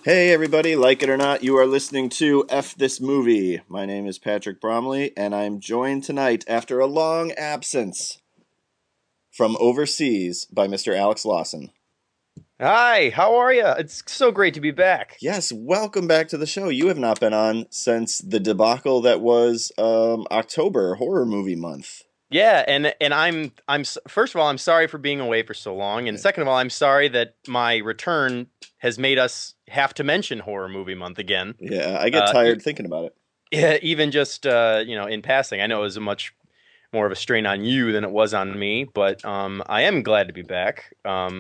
Hey everybody, like it or not, you are listening to F This Movie. My name is Patrick Bromley, and I'm joined tonight after a long absence from overseas by Mr. Alex Lawson. Hi, how are you? It's so great to be back. Yes, welcome back to the show. You have not been on since the debacle that was October, horror movie month. Yeah, and first of all, I'm sorry for being away for so long, and second of all, I'm sorry that my return has made us have to mention horror movie month again. Yeah, I get Uh, e- tired thinking about it. yeah, even just in passing. I know it was a much more of a strain on you than it was on me, but I am glad to be back.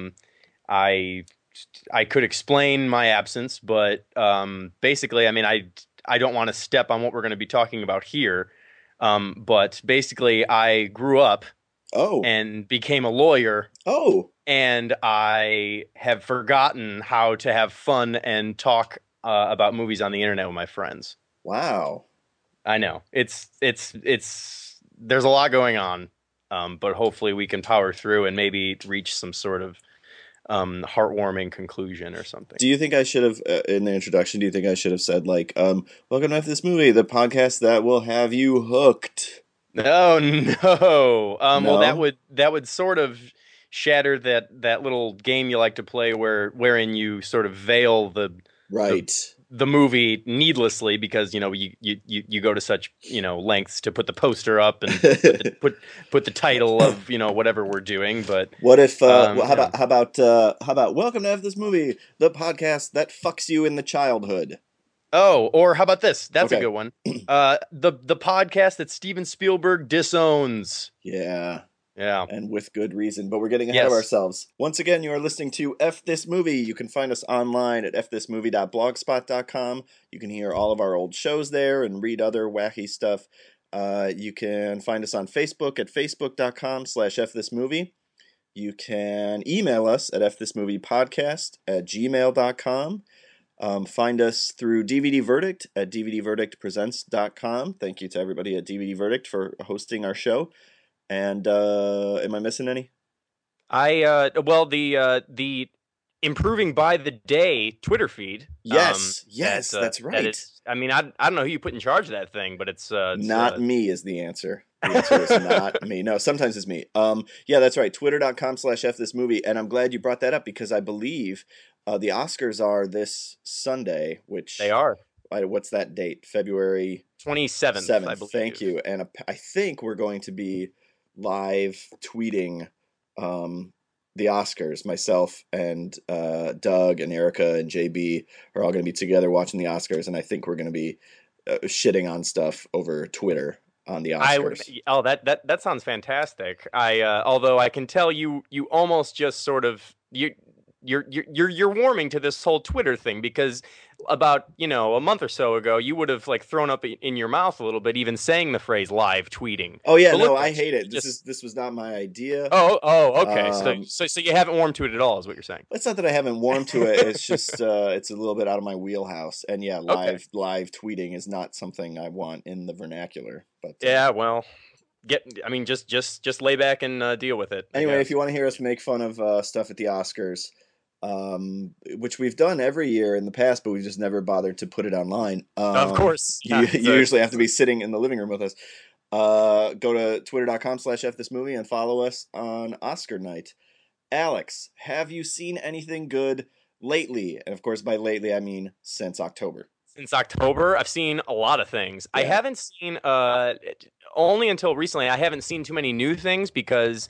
I I could explain my absence, but basically, I mean, I don't want to step on what we're going to be talking about here. But basically, I grew up Oh, and became a lawyer, oh, and I have forgotten how to have fun and talk about movies on the internet with my friends. wow. I know it's there's a lot going on, but hopefully we can power through and maybe reach some sort of heartwarming conclusion or something. Do you think I should have, in the introduction, do you think I should have said, like, welcome to F This Movie, the podcast that will have you hooked? No, no. Well, No? that would sort of shatter that little game you like to play wherein you sort of veil the Right. the movie needlessly because you go to such lengths to put the poster up and put the title of whatever we're doing, but What if, um, how you know. about, how about, welcome to F This Movie, the podcast that fucks you in the childhood? Oh, or how about this? That's a Okay. good one. The podcast that Steven Spielberg disowns. Yeah. Yeah. And with good reason, but we're getting ahead of Yes. ourselves. Once again, you are listening to F This Movie. You can find us online at fthismovie.blogspot.com. You can hear all of our old shows there and read other wacky stuff. You can find us on Facebook at facebook.com/fthismovie. You can email us at fthismoviepodcast@gmail.com. Find us through DVD Verdict at dvdverdictpresents.com. Thank you to everybody at DVD Verdict for hosting our show. And am I missing any? The improving by the day Twitter feed. Yes, that's That right. is. I mean, I don't know who you put in charge of that thing, but it's Not me is the answer. The answer is not me. No, sometimes it's me. Yeah, that's right. Twitter.com/fthismovie. And I'm glad you brought that up because I believe the Oscars are this Sunday, they which, are what's that date? February 27th, I 7th. Thank believe. you. And I think we're going to be live tweeting um, the Oscars. Myself and Doug and Erica and JB are all going to be together watching the Oscars, and I think we're going to be shitting on stuff over Twitter on the I would. Oscars. Oh, that sounds fantastic. Although I can tell you almost just sort of you're warming to this whole Twitter thing because about a month or so ago you would have like thrown up in your mouth a little bit even saying the phrase live tweeting. Oh yeah, But no, look I at you, hate it. you This just. this was not my idea. Oh, okay. So Um, so so you haven't warmed to it at all, is what you're saying? it's not that I haven't warmed to it. It's just it's a little bit out of my wheelhouse. And yeah, Okay. live tweeting is not something I want in the vernacular. But Yeah. Well, I mean, just lay back and deal with it, I anyway, if you guess. want to hear us make fun of stuff at the Oscars, which we've done every year in the past, but we've just never bothered to put it online. Of course. You, Yeah. you usually have to be sitting in the living room with us. Go to twitter.com/fthismovie and follow us on Oscar night. Alex, have you seen anything good lately? And of course, by lately, I mean since October. Since October, I've seen a lot of things. I Yeah. haven't seen only until recently. I haven't seen too many new things because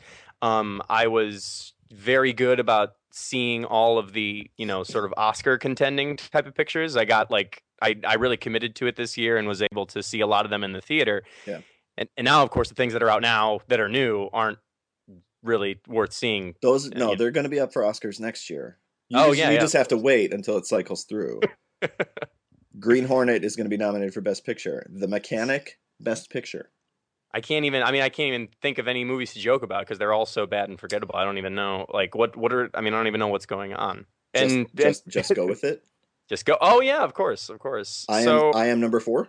I was very good about seeing all of the sort of Oscar contending type of pictures. I got like I really committed to it this year and was able to see a lot of them in the theater. Yeah. And now, of course, the things that are out now that are new aren't really worth seeing. Those, uh, no, You know. they're going to be up for Oscars next year. You Oh just yeah, you yeah, just of have to course. wait until it cycles through. Green Hornet is going to be nominated for Best Picture. The Mechanic, Best Picture. I can't even. I mean, I can't even think of any movies to joke about because they're all so bad and forgettable. I don't even know like what are. I mean, I don't even know what's going on. Just And then just just go with it. just go. Oh yeah, of course, of course. I am So I am number 4.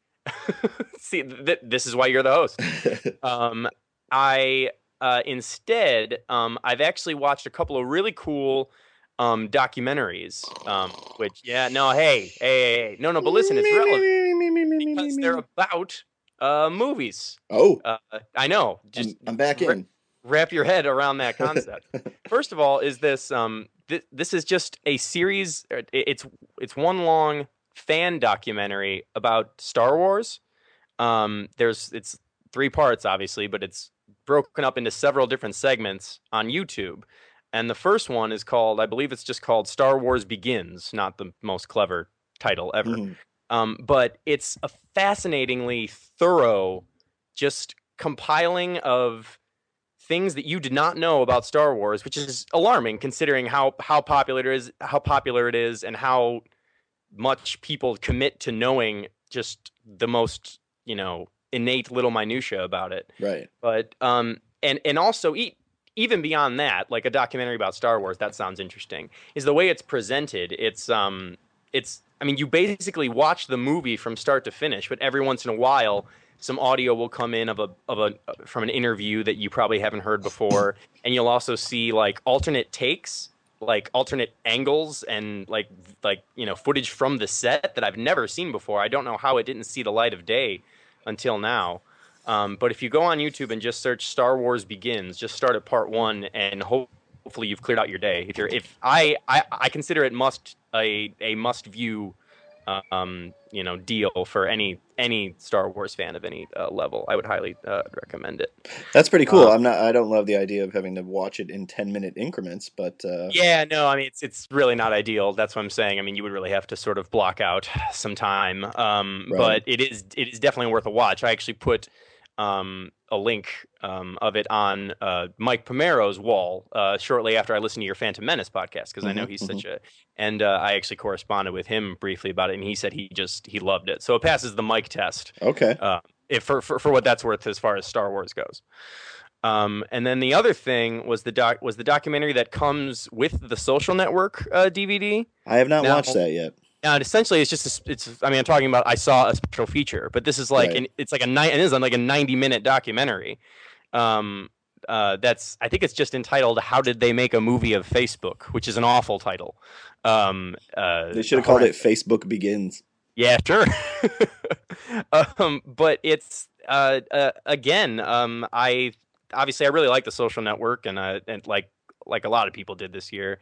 see, this is why you're the host. Um, I instead, I've actually watched a couple of really cool documentaries. Which no, hey, no, but listen, it's relevant because they're about movies. Oh, I know. Just I'm back in. wrap your head around that concept. First of all, is this this is just a series. It's one long fan documentary about Star Wars. It's 3 parts, obviously, but it's broken up into several different segments on YouTube. And the first one is called, I believe it's just called Star Wars Begins, not the most clever title ever. But it's a fascinatingly thorough, just compiling of things that you did not know about Star Wars, which is alarming considering how popular it is, and how much people commit to knowing just the most, innate little minutia about it. Right. But and also even beyond that, like a documentary about Star Wars, that sounds interesting. Is the way it's presented. It's I mean, you basically watch the movie from start to finish, but every once in a while, some audio will come in from an interview that you probably haven't heard before, and you'll also see like alternate takes, like alternate angles, and like footage from the set that I've never seen before. I don't know how it didn't see the light of day until now. But if you go on YouTube and just search Star Wars Begins, just start at part 1, and hopefully you've cleared out your day. If I consider it a must view, deal for any Star Wars fan of any level. I would highly recommend it. That's pretty cool. I don't love the idea of having to watch it in 10-minute increments, but yeah, no, I mean it's really not ideal. That's what I'm saying. I mean, you would really have to sort of block out some time. Right. But it is definitely worth a watch. I actually put a link of it on Mike Pomero's wall shortly after I listened to your Phantom Menace podcast, because I know he's such a, and I actually corresponded with him briefly about it, and he said he loved it. So it passes the Mike test. Okay. If for what that's worth as far as Star Wars goes. And then the other thing was the documentary that comes with the Social Network DVD. I have not watched that yet. And essentially, it's just I mean, I'm talking about I saw a special feature, but this is like Right. it's like it is like a 90-minute documentary. I think it's just entitled "How Did They Make a Movie of Facebook," which is an awful title. They should have called it Facebook Begins. Yeah, sure. But it's again, I really like the Social Network, and like a lot of people did this year.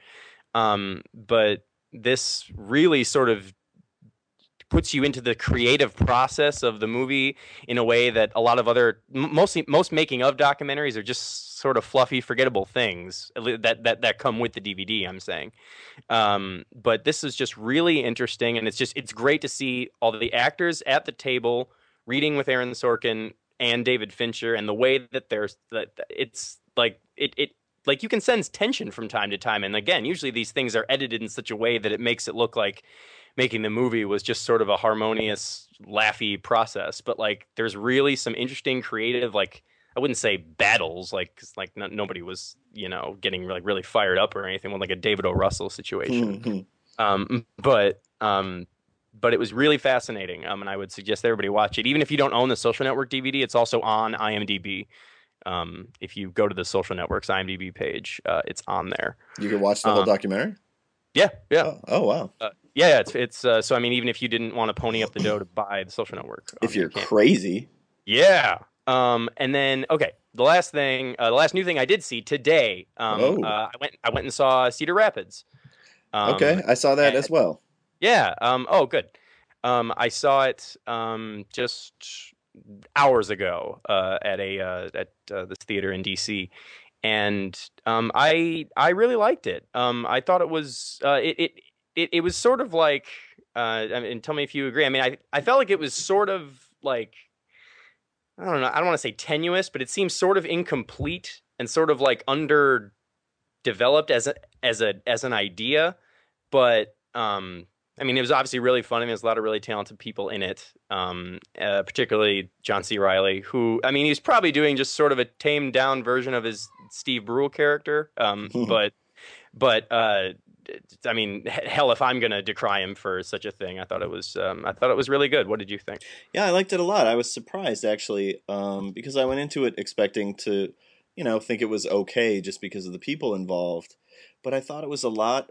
But this really sort of puts you into the creative process of the movie in a way that a lot of other most making of documentaries are just sort of fluffy, forgettable things that come with the DVD, I'm saying. But this is just really interesting, and it's great to see all the actors at the table reading with Aaron Sorkin and David Fincher, and the way that it's like it like you can sense tension from time to time. And again, usually these things are edited in such a way that it makes it look like making the movie was just sort of a harmonious, laughy process. But like, there's really some interesting, creative, like, I wouldn't say battles, like nobody was, getting like really fired up or anything, with like a David O. Russell situation. But it was really fascinating. And I would suggest everybody watch it. Even if you don't own the Social Network DVD, it's also on IMDb. If you go to the Social Network's IMDb page, it's on there. You can watch the whole documentary? Yeah. Oh wow. Yeah, it's so I mean, even if you didn't want to pony up the dough to buy the Social Network, if you're crazy. Yeah. And then the last new thing I did see today. I went and saw Cedar Rapids. Okay, I saw that as well. Yeah. Oh, good. I saw it just hours ago at this theater in DC, and I really liked it. I thought it was it was sort of like I mean, tell me if you agree. I mean, I felt like it was sort of like, I don't know, I don't want to say tenuous, but it seems sort of incomplete and sort of like underdeveloped as an idea. But I mean, it was obviously really fun. I mean, there's a lot of really talented people in it, particularly John C. Reilly, who, I mean, he's probably doing just sort of a tamed down version of his Steve Brule character. But I mean, hell, if I'm gonna decry him for such a thing, I thought it was really good. What did you think? Yeah, I liked it a lot. I was surprised actually, because I went into it expecting to, think it was okay just because of the people involved. but I thought it was a lot.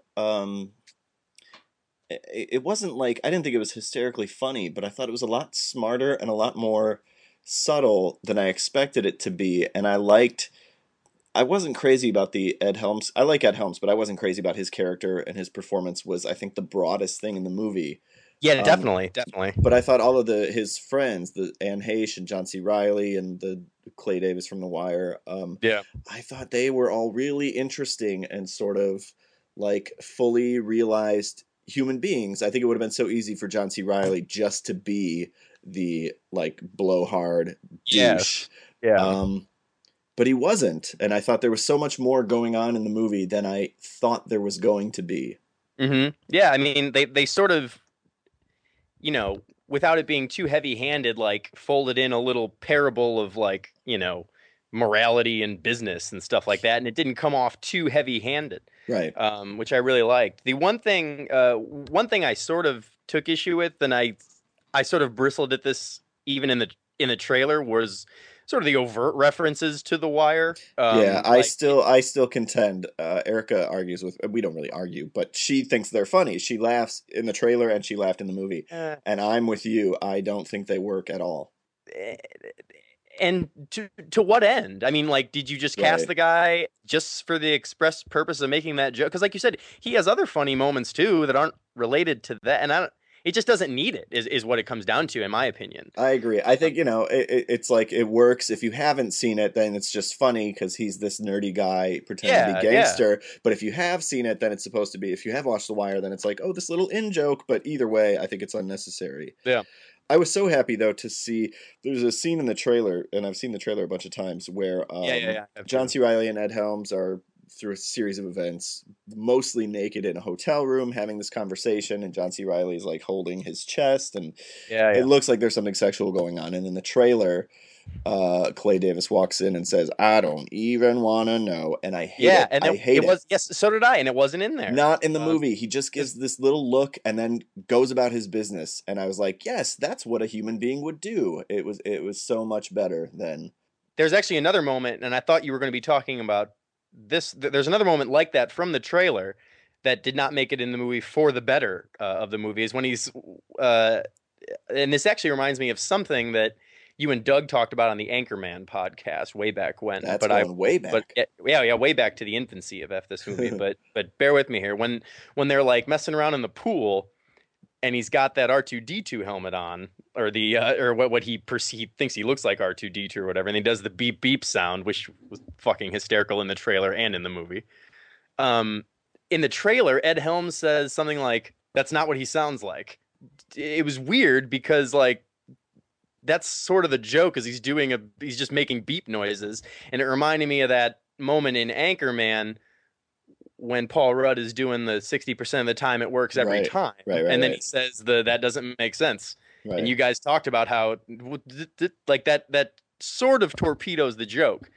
It wasn't like I didn't think it was hysterically funny, but I thought it was a lot smarter and a lot more subtle than I expected it to be. And I wasn't crazy about the Ed Helms. I like Ed Helms, but I wasn't crazy about his character, and his performance was, I think, the broadest thing in the movie. Yeah, Um, definitely, definitely. but I thought all of his friends, the Anne Heche and John C. Riley and the Clay Davis from The Wire, Yeah. I thought they were all really interesting and sort of like fully realized human beings. I think it would have been so easy for John C. Riley just to be the like blowhard douche. Yes. Yeah. Um, but he wasn't, and I thought there was so much more going on in the movie than I thought there was going to be. Yeah, I mean, they sort of, without it being too heavy-handed, like folded in a little parable of like, morality and business and stuff like that, and it didn't come off too heavy-handed, Right. which I really liked. The one thing I sort of took issue with, and I sort of bristled at this even in the trailer, was sort of the overt references to The Wire. Yeah, Like, I still contend. Erica argues with. We don't really argue, but she thinks they're funny. She laughs in the trailer and she laughed in the movie. eh, And I'm with you. I don't think they work at all. eh, and to what end? I mean, like, did you just cast Right. the guy just for the express purpose of making that joke? Because, like you said, he has other funny moments too that aren't related to that, and I don't. It just doesn't need it. Is what it comes down to, in my opinion. I agree. I think, it's like it works. If you haven't seen it, then it's just funny because he's this nerdy guy pretending to be Yeah, yeah, gangster. But if you have seen it, then it's supposed to be. If you have watched The Wire, then it's like, oh, this little in joke. But either way, I think it's unnecessary. yeah, I was so happy though to see there's a scene in the trailer, and I've seen the trailer a bunch of times where yeah. I have John to. C. Riley and Ed Helms are through a series of events, mostly naked in a hotel room, having this conversation, and John C. Riley is like holding his chest, and Yeah, it yeah. looks like there's something sexual going on. And in the trailer, Clay Davis walks in and says, "I don't even want to know," and I hate Yeah, it. and I then hate it it. was, yes, so did I, and it wasn't in there. Not in the Um, movie. He just gives 'Cause this little look and then goes about his business. And I was like, yes, that's what a human being would do. It was so much better than there's actually another moment, and I thought you were going to be talking about this. There's another moment like that from the trailer that did not make it in the movie for the better of the movie is when uh, and this actually reminds me of something that you and Doug talked about on the Anchorman podcast way back when. that's going way But back. yeah, way back to the infancy of this movie. But bear with me here. When they're like messing around in the pool, and he's got that R2D2 helmet on, or the or what he thinks he looks like R2D2 or whatever, and he does the beep beep sound, which was fucking hysterical in the trailer and in the movie. Um, in the trailer, Ed Helms says something like, "That's not what he sounds like." It was weird because like that's sort of the joke, is he's just making beep noises, and it reminded me of that moment in Anchorman when Paul Rudd is doing the 60% of the time it works every Right. time. Right, right, And then he right. says that doesn't make sense. And Right. you guys talked about how like that sort of torpedoes the joke.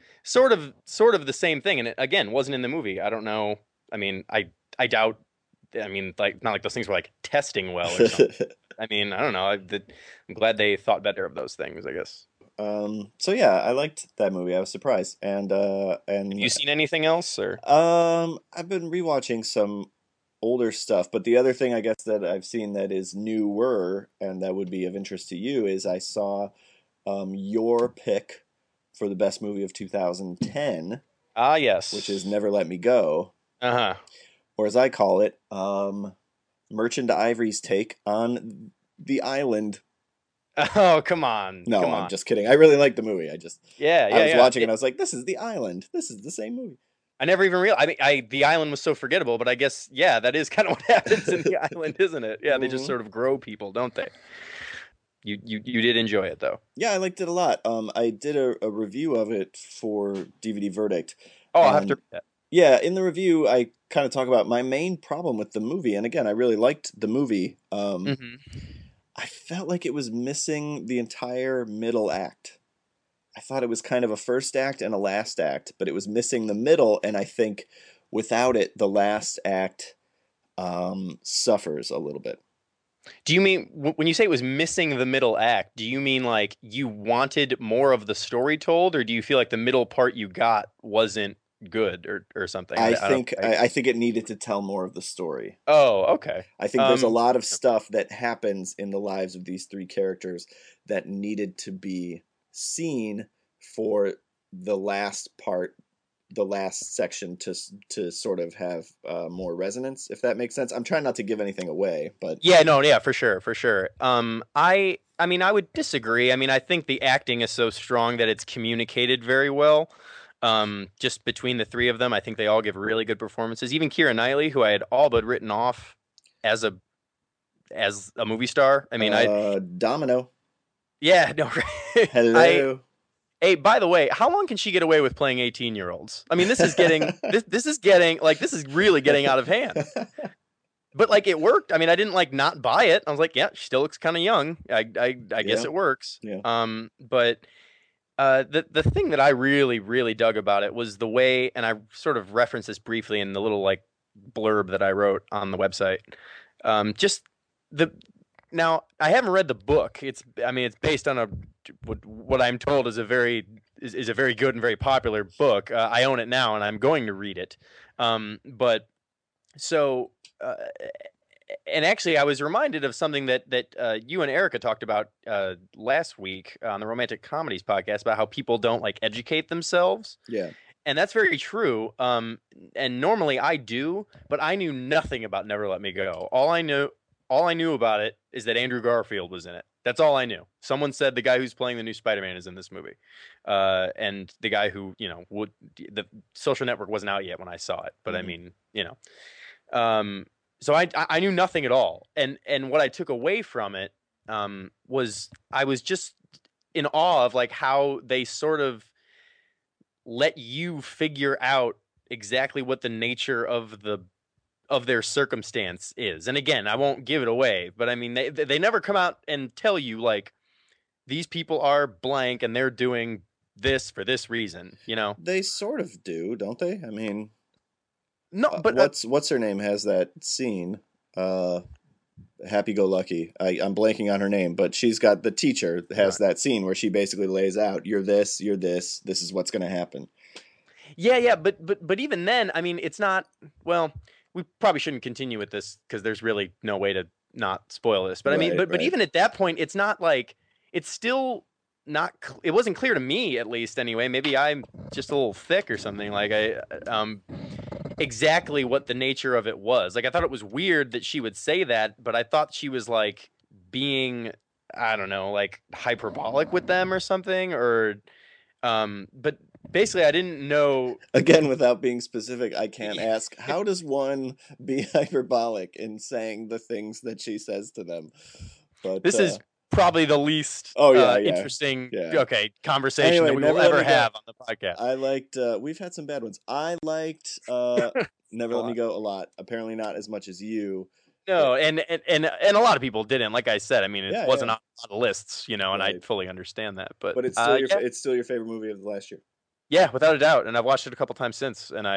Sort of the same thing. And it again wasn't in the movie. I don't know. I mean, I doubt, I mean, like not like those things were like testing well or something. I mean, I don't know. I'm glad they thought better of those things, I guess. So yeah, I liked that movie. I was surprised. Have you seen anything else or I've been rewatching some older stuff, but the other thing I guess that I've seen that is newer and that would be of interest to you is I saw your pick for the best movie of 2010, Ah, yes. which is Never Let Me Go, Uh-huh. or as I call it, Merchant Ivory's take on The Island. Oh, come on. No, Come I'm on. just kidding. I really like the movie. Yeah, I yeah, was yeah. watching it and I was like, this is The Island. This is the same movie. I never even realized. I mean, the island was so forgettable, but I guess yeah, that is kind of what happens in the island, isn't it? Yeah, they just Hmm. sort of grow people, don't they? You did enjoy it though. Yeah, I liked it a lot. I did a review of it for DVD Verdict, Oh, I'll have to and read that. yeah, in the review, I kind of talk about my main problem with the movie. And again, I really liked the movie. Hmm. I felt like it was missing the entire middle act. I thought it was kind of a first act and a last act, but it was missing the middle. And I think without it, the last act suffers a little bit. Do you mean when you say it was missing the middle act? Do you mean like you wanted more of the story told, or do you feel like the middle part you got wasn't good or something. I I don't. think I think it needed to tell more of the story. Oh, okay. I think there's a Um, lot of stuff that happens in the lives of these three characters that needed to be seen for the last part, the last section to sort of have more resonance, if that makes sense. I'm trying not to give anything away, but yeah, no, yeah, for sure, for sure. I mean, I would disagree. I mean, I think the acting is so strong that it's communicated very well. Just between the three of them, I think they all give really good performances. Even Keira Knightley, who I had all but written off as a movie star. I mean, Domino, yeah, no, I hello. hey, by the way, how long can she get away with playing 18-year-olds? I mean, this is getting like this is really getting out of hand. But like it worked. I mean, I didn't like not buy it. I was like, yeah, she still looks kind of young. I guess Yeah, it works. yeah. But the thing that I really dug about it was the way, and I sort of referenced this briefly in the little like blurb that I wrote on the website. Just the now I haven't read the book. I mean it's based on what I'm told is a very good and very popular book. I own it now and I'm going to read it. But so and actually, I was reminded of something that you and Erica talked about last week on the Romantic Comedies podcast about how people don't like educate themselves, Yeah. and that's very true. And normally I do, but I knew nothing about Never Let Me Go. All I knew about it is that Andrew Garfield was in it. That's all I knew. Someone said the guy who's playing the new Spider-Man is in this movie, and the guy who the Social Network wasn't out yet when I saw it, but I mean um, so I knew nothing at all, and what I took away from it was I was just in awe of like how they sort of let you figure out exactly what the nature of their circumstance is. And again, I won't give it away, but I mean they never come out and tell you like these people are blank and they're doing this for this reason, you know? They sort of do, don't they? I mean, No, but what's her name has that scene? Uh, Happy Go Lucky. I'm blanking on her name, but she's got the teacher has right. that scene where she basically lays out, "You're this, you're this. This is what's going to happen." Yeah, but even then, I mean, it's not. Well, we probably shouldn't continue with this because there's really no way to not spoil this. But I mean, Right, but right. even at that point, it's not like it's still not. It wasn't clear to me, at least, anyway. Maybe I'm just a little thick or something. Like exactly what the nature of it was. Like I thought it was weird that she would say that, but I thought she was like being, I don't know, like hyperbolic with them or something, or but basically I didn't know. Again, without being specific, I can't ask, how does one be hyperbolic in saying the things that she says to them? But This is probably the least oh yeah, yeah, interesting yeah. okay conversation that Anyway, we will Never Let ever Me Go. have on the podcast. I liked. We've had some bad ones. I liked Never A Let Me lot. Go a lot. Apparently not as much as you. No, and a lot of people didn't. Like I said, I mean, it Yeah, wasn't yeah, on a lot of lists, and I right. fully understand that. But But yeah, it's still your favorite movie of the last year. yeah, without a doubt. And I've watched it a couple times since, and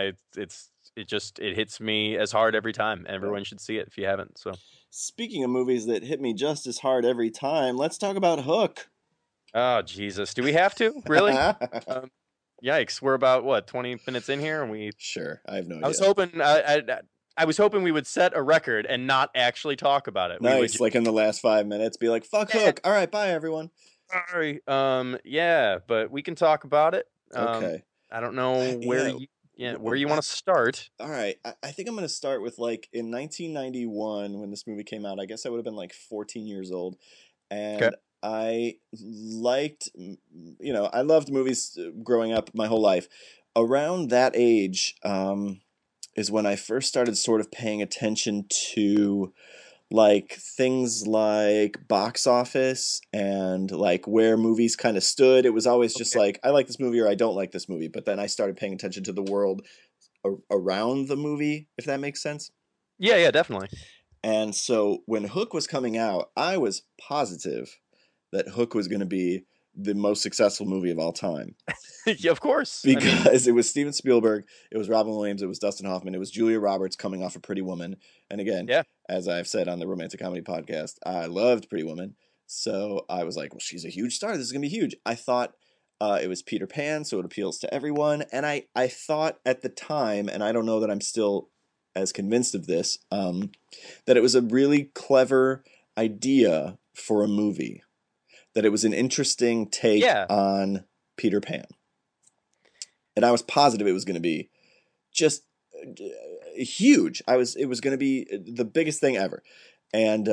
it hits me as hard every time. Yeah. Everyone should see it if you haven't. So, Speaking of movies that hit me just as hard every time, let's talk about Hook. oh Jesus, do we have to really? Um, Yikes, we're about what 20 minutes in here, and we Sure, I have no I was idea. hoping I was hoping we would set a record and not actually talk about it. We would Nice, just, like in the last 5 minutes, be like, "Fuck yeah, Hook." All right, bye everyone. sorry. Yeah, but we can talk about it. Okay. I don't know Yeah. where you want to start. All right. I think I'm gonna start with like in 1991 when this movie came out. I guess I would have been like 14 years old, Okay. and I liked, I loved movies growing up my whole life. Around that age, is when I first started sort of paying attention to like things like box office and like where movies kind of stood. It was always just Okay. like I like this movie or I don't like this movie. But then I started paying attention to the world around the movie, if that makes sense. Yeah, yeah, definitely. And so when Hook was coming out, I was positive that Hook was going to be the most successful movie of all time Yeah, of course. I mean, because it was Steven Spielberg, it was Robin Williams, it was Dustin Hoffman, it was Julia Roberts coming off of Pretty Woman. And again, yeah. as I've said on the Romantic Comedy podcast, I loved Pretty Woman. So I was like, well, she's a huge star. This is going to be huge. I thought It was Peter Pan, so it appeals to everyone. And I thought at the time, and I don't know that I'm still as convinced of this, that it was a really clever idea for a movie. That it was an interesting take Yeah, on Peter Pan. And I was positive it was going to be just huge. It was going to be the biggest thing ever. And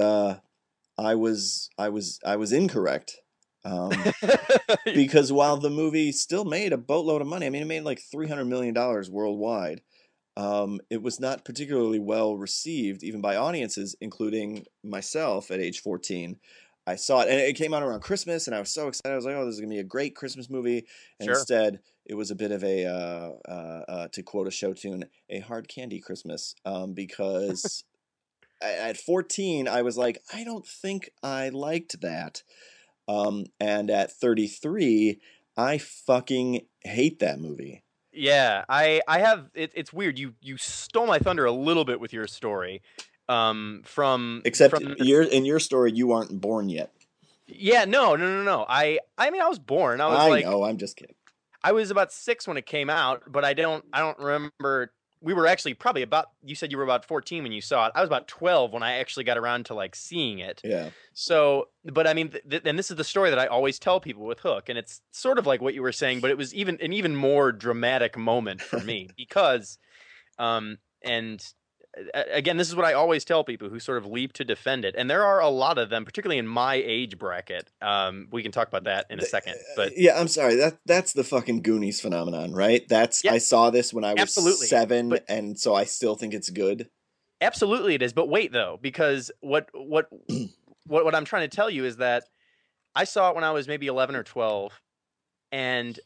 I was incorrect. Because while the movie still made a boatload of money, I mean, it made like $300 million worldwide. It was not particularly well received, even by audiences, including myself at age 14. I saw it, and it came out around Christmas, and I was so excited. I was like, "Oh, this is gonna be a great Christmas movie." And sure. instead, it was a bit of a, to quote a show tune, a hard candy Christmas. Because at 14, I was like, I don't think I liked that. And at 33, I fucking hate that movie. Yeah, I have it's weird. You stole my thunder a little bit with your story. Except From in your story, you aren't born yet. Yeah, no. I mean I was born. I know. I'm just kidding. I was about 6 when it came out, but I don't remember. We were actually probably about. You said you were about 14 when you saw it. I was about 12 when I actually got around to like seeing it. Yeah. So, but I mean, and this is the story that I always tell people with Hook, and it's sort of like what you were saying, but it was even an even more dramatic moment for me because, and again, this is what I always tell people who sort of leap to defend it, and there are a lot of them, particularly in my age bracket. We can talk about that in a second, but Yeah, I'm sorry. That's the fucking Goonies phenomenon, right? That's yeah, I saw this when I was absolutely. 7, But and so I still think it's good. absolutely it is. But wait though, because what I'm trying to tell you is that I saw it when I was maybe 11 or 12, and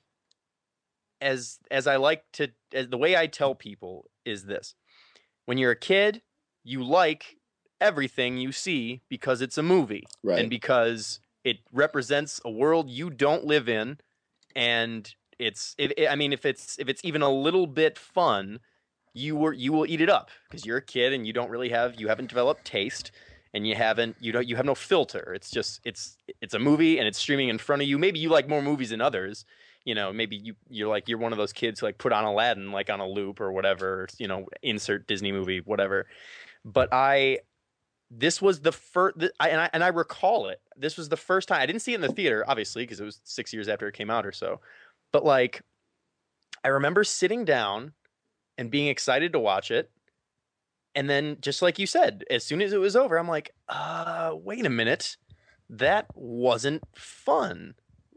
as I like to as the way I tell people is this. When you're a kid, you like everything you see because it's a movie and Right. because it represents a world you don't live in, and I mean if it's even a little bit fun, you will eat it up because you're a kid and you haven't developed taste, and you have no filter. It's just it's a movie and it's streaming in front of you. Maybe you like more movies than others. Maybe you're one of those kids who like put on Aladdin like on a loop or whatever. Insert Disney movie, whatever. But this was the first, and I recall it. This was the first time I didn't see it in the theater, obviously, because it was 6 years after it came out or so. But like, I remember sitting down and being excited to watch it. And then, just like you said, as soon as it was over, I'm like, wait a minute. That wasn't fun.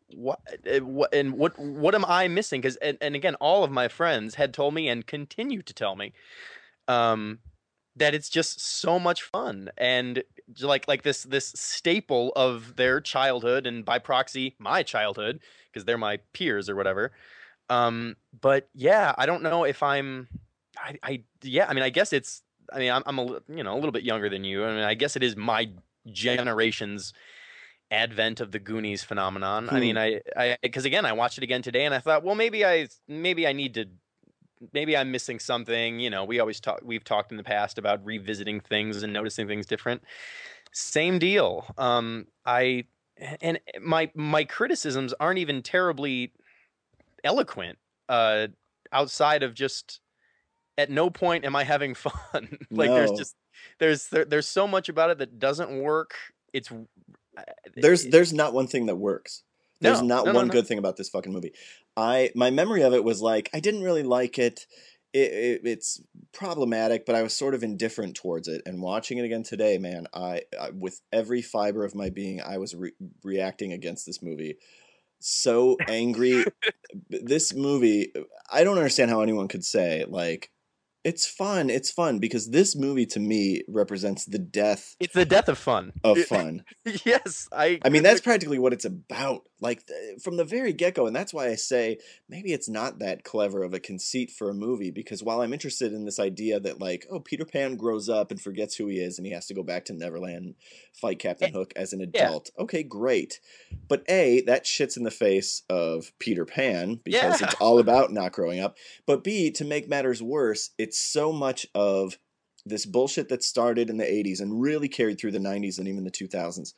What am I missing? Because, and again, all of my friends had told me and continue to tell me, um, that it's just so much fun and like this staple of their childhood and by proxy my childhood because they're my peers or whatever. But yeah, I don't know if yeah, I mean, I guess it's, I mean, I'm a little bit younger than you. I mean, I guess it is my generation's advent of the Goonies phenomenon. I Hmm. mean, because again, I watched it again today and I thought, well, maybe I need to, maybe I'm missing something. We've talked in the past about revisiting things and noticing things different. Same deal. And my criticisms aren't even terribly eloquent, uh, outside of just at no point am I having fun. Like No. there's so much about it that doesn't work. It's There's not one thing that works. There's no, not no, no, one no. good thing about this fucking movie. My memory of it was like I didn't really like it. It's problematic, but I was sort of indifferent towards it. And watching it again today, man, I with every fiber of my being, I was reacting against this movie. So angry. This movie, I don't understand how anyone could say like it's fun. It's fun because this movie to me represents the death It's the death of fun. of fun. Yes, I I mean, couldn't. that's practically what it's about. Like from the very get-go, and that's why I say maybe it's not that clever of a conceit for a movie because while I'm interested in this idea that like, oh, Peter Pan grows up and forgets who he is and he has to go back to Neverland and fight Captain Hook as an Yeah, adult. Okay, great. But A, that shits in the face of Peter Pan because yeah. it's all about not growing up. But B, to make matters worse, it's so much of this bullshit that started in the 80s and really carried through the 90s and even the 2000s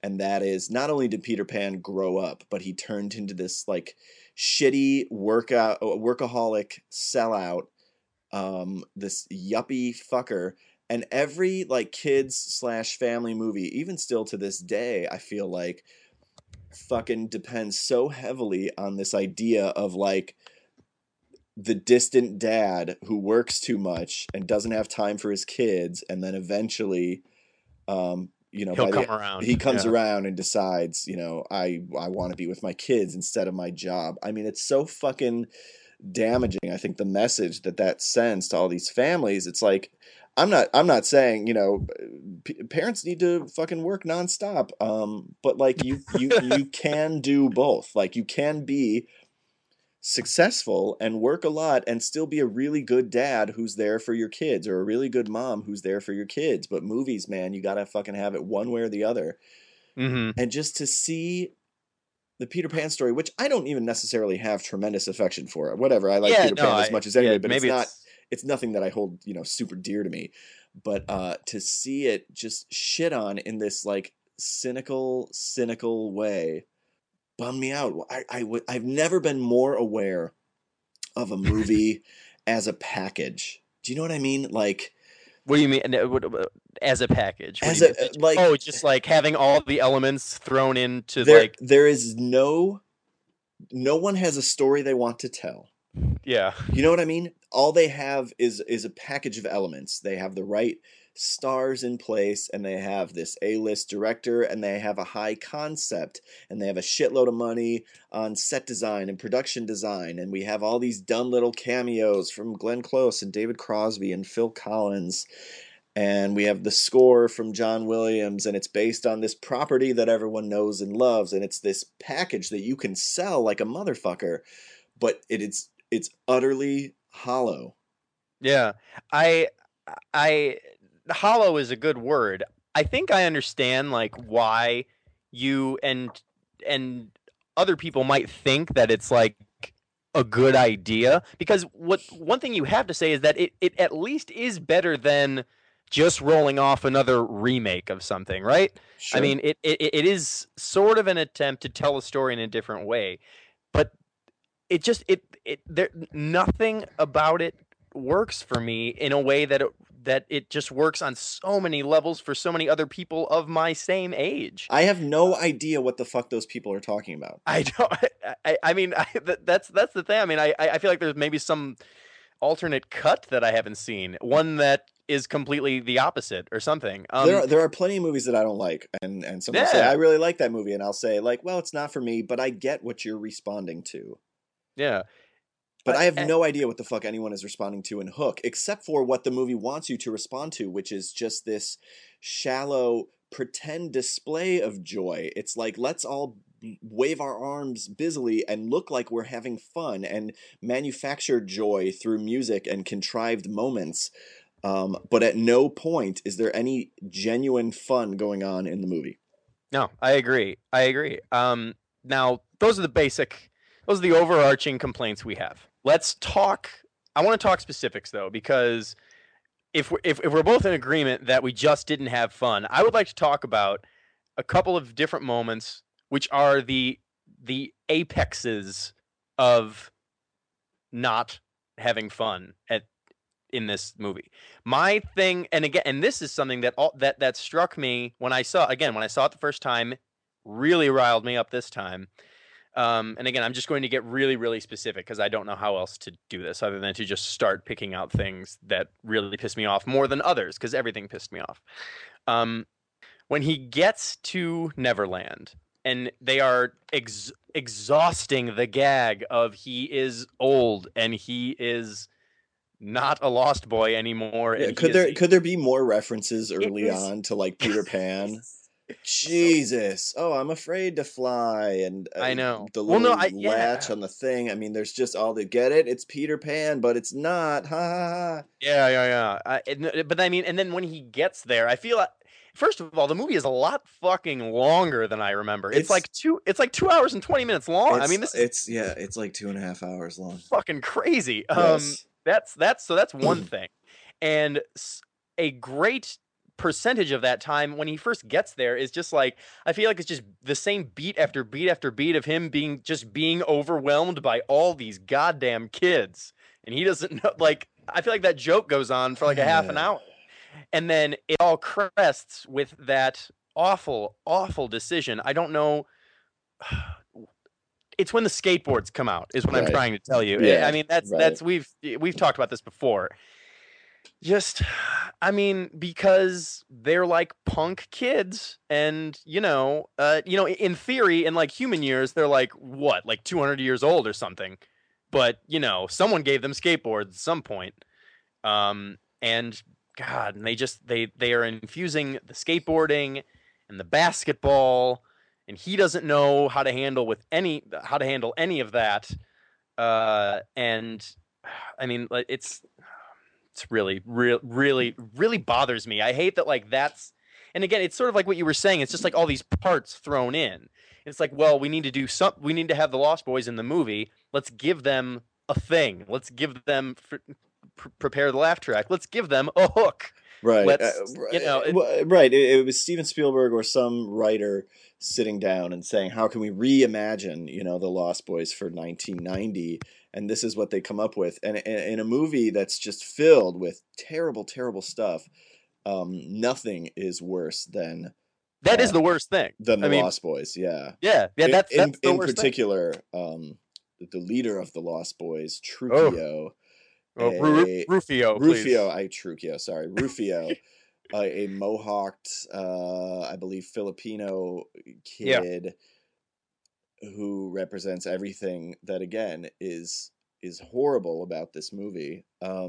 and that is not only did Peter Pan grow up, but he turned into this like shitty workaholic sellout, this yuppie fucker. And every like kids slash family movie, even still to this day, I feel like fucking depends so heavily on this idea of like the distant dad who works too much and doesn't have time for his kids, and then eventually, He'll come around. he comes Yeah. around and decides, I want to be with my kids instead of my job. I mean, it's so fucking damaging. I think the message that sends to all these families, it's like, I'm not saying, parents need to fucking work nonstop. But like you can do both. Like you can be successful and work a lot and still be a really good dad who's there for your kids, or a really good mom who's there for your kids. But movies, man, you gotta fucking have it one way or the other. Mm-hmm. And just to see the Peter Pan story, which I don't even necessarily have tremendous affection for. Whatever, I like Peter Pan as much as anybody, but maybe it's nothing that I hold, super dear to me. But to see it just shit on in this like cynical way bummed me out. I've never been more aware of a movie as a package. Do you know what I mean? Like, what do you mean as a package? As a like, just like having all the elements thrown into there is no one has a story they want to tell. Yeah. You know what I mean? All they have is a package of elements. They have the right stars in place, and they have this A-list director, and they have a high concept, and they have a shitload of money on set design and production design, and we have all these dumb little cameos from Glenn Close and David Crosby and Phil Collins, and we have the score from John Williams, and it's based on this property that everyone knows and loves, and it's this package that you can sell like a motherfucker, but it's utterly hollow. Yeah. Hollow is a good word. I think I understand like why you and other people might think that it's like a good idea, because one thing you have to say is that it at least is better than just rolling off another remake of something, right? Sure. I mean, it is sort of an attempt to tell a story in a different way, but nothing about it works for me in a way that it just works on so many levels for so many other people of my same age. I have no idea what the fuck those people are talking about. I don't. I mean, that's the thing. I mean, I feel like there's maybe some alternate cut that I haven't seen. One that is completely the opposite or something. There are plenty of movies that I don't like, and someone say I really like that movie, and I'll say like, well, it's not for me, but I get what you're responding to. Yeah. But I have no idea what the fuck anyone is responding to in Hook, except for what the movie wants you to respond to, which is just this shallow pretend display of joy. It's like, let's all wave our arms busily and look like we're having fun and manufacture joy through music and contrived moments. But at no point is there any genuine fun going on in the movie. No, I agree. Now, those are the overarching complaints we have. Let's talk. I want to talk specifics though, because if we're both in agreement that we just didn't have fun, I would like to talk about a couple of different moments which are the apexes of not having fun in this movie. My thing, and this is something that struck me when I saw it the first time, really riled me up this time. And again, I'm just going to get really, really specific because I don't know how else to do this other than to just start picking out things that really piss me off more than others, because everything pissed me off. When he gets to Neverland and they are exhausting the gag of he is old and he is not a lost boy anymore. Yeah, and could there be more references early on to like Peter Pan? Jesus! Oh, I'm afraid to fly, and I know the little latch on the thing. I mean, there's just all the get it. It's Peter Pan, but it's not. Ha ha ha! Yeah. But I mean, and then when he gets there, I feel like, first of all, the movie is a lot fucking longer than I remember. It's like 2 hours and 20 minutes long. I mean, it's like 2.5 hours long. Fucking crazy. Yes. That's one thing, and a great percentage of that time when he first gets there is just like, I feel like it's just the same beat after beat after beat of him being overwhelmed by all these goddamn kids, and he doesn't know. Like, I feel like that joke goes on for like a half an hour, and then it all crests with that awful, awful decision. I don't know. It's when the skateboards come out is what I'm Right. trying to tell you. Yeah. I mean, Right. we've talked about this before. Just, I mean, because they're like punk kids, and in theory, in like human years, they're like what, like 200 years old or something. But someone gave them skateboards at some point. And God, and they are infusing the skateboarding and the basketball, and he doesn't know how to handle any of that. And I mean, like, it's really, really, really bothers me. I hate that, like, and again, it's sort of like what you were saying. It's just like all these parts thrown in. It's like, well, we need to have the Lost Boys in the movie. Let's give them a thing. Let's give them prepare the laugh track. Let's give them a hook. Right. Right. It was Steven Spielberg or some writer sitting down and saying, how can we reimagine, the Lost Boys for 1990? And this is what they come up with. And in a movie that's just filled with terrible, terrible stuff, nothing is worse than that is the worst thing. Than the Lost Boys, yeah. Yeah, that's the in worst particular, the leader of the Lost Boys, Trucchio. Rufio, please. Trucchio, sorry. Rufio, a mohawked, I believe, Filipino kid who represents everything that, again, is horrible about this movie.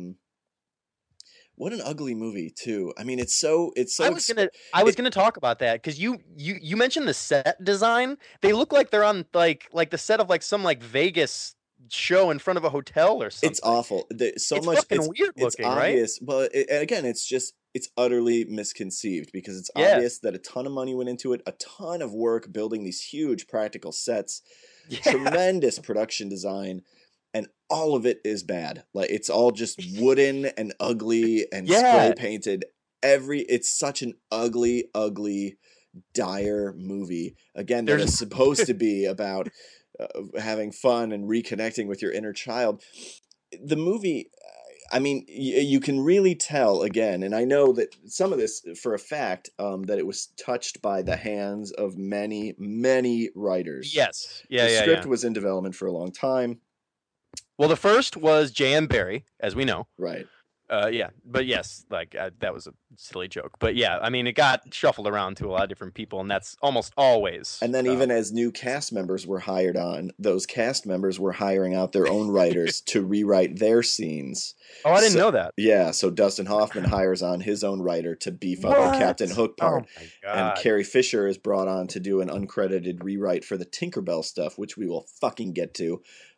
What an ugly movie too. I mean, it's so. I was gonna talk about that because you mentioned the set design. They look like they're on like the set of like some like Vegas show in front of a hotel or something. It's awful. It's fucking weird looking, it's obvious, right? But again, it's utterly misconceived because it's obvious that a ton of money went into it, a ton of work building these huge practical sets, tremendous production design, and all of it is bad. Like, it's all just wooden and ugly and spray painted. It's such an ugly, ugly, dire movie. Again, that is supposed to be about having fun and reconnecting with your inner child. The movie, I mean, you can really tell, again, and I know that some of this for a fact, that it was touched by the hands of many, many writers. Yes. The script was in development for a long time. Well, the first was J.M. Barrie, as we know. Right. But yes, like that was a silly joke. But yeah, I mean, it got shuffled around to a lot of different people, and that's almost always. And then even as new cast members were hired on, those cast members were hiring out their own writers to rewrite their scenes. Oh, I didn't know that. Yeah, so Dustin Hoffman hires on his own writer to beef up the Captain Hook part. Oh my God. And Carrie Fisher is brought on to do an uncredited rewrite for the Tinkerbell stuff, which we will fucking get to.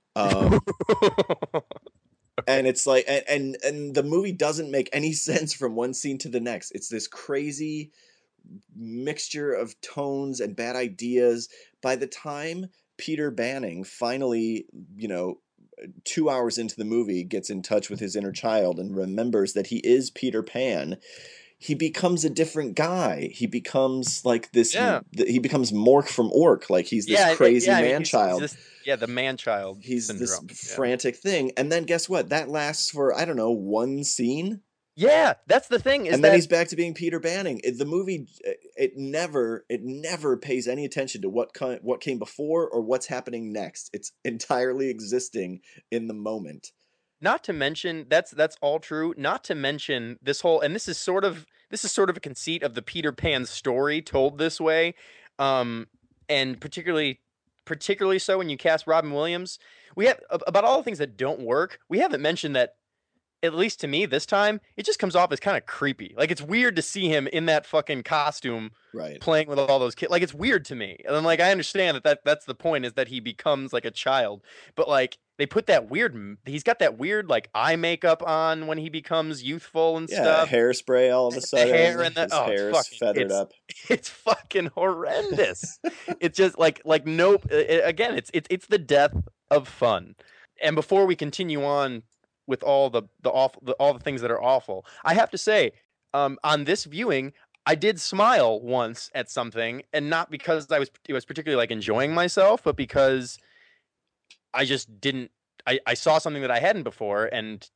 And it's like, and the movie doesn't make any sense from one scene to the next. It's this crazy mixture of tones and bad ideas. By the time Peter Banning finally, 2 hours into the movie, gets in touch with his inner child and remembers that he is Peter Pan, he becomes a different guy. He becomes like this. Yeah. He becomes Mork from Ork. Like, he's this crazy man-child. The man-child. He's syndrome. This frantic thing. And then guess what? That lasts for, I don't know, one scene. Yeah, that's the thing. And then he's back to being Peter Banning. The movie, it never pays any attention to what came before or what's happening next. It's entirely existing in the moment. Not to mention, that's all true. Not to mention this whole, and this is sort of a conceit of the Peter Pan story told this way, and particularly so when you cast Robin Williams. We have about all the things that don't work. We haven't mentioned that, at least to me this time, it just comes off as kind of creepy. Like, it's weird to see him in that fucking costume, right, playing with all those kids. Like, it's weird to me. And then, like, I understand that's the point, is that he becomes like a child, but like, they put that he's got that weird like eye makeup on when he becomes youthful and stuff. Hairspray all of a sudden. The hair and his hair's feathered up. It's fucking horrendous. It's just like nope. Again, it's the death of fun. And before we continue on with all the things that are awful, I have to say, on this viewing, I did smile once at something, and not because it was particularly like enjoying myself, but because I just didn't. I saw something that I hadn't before, and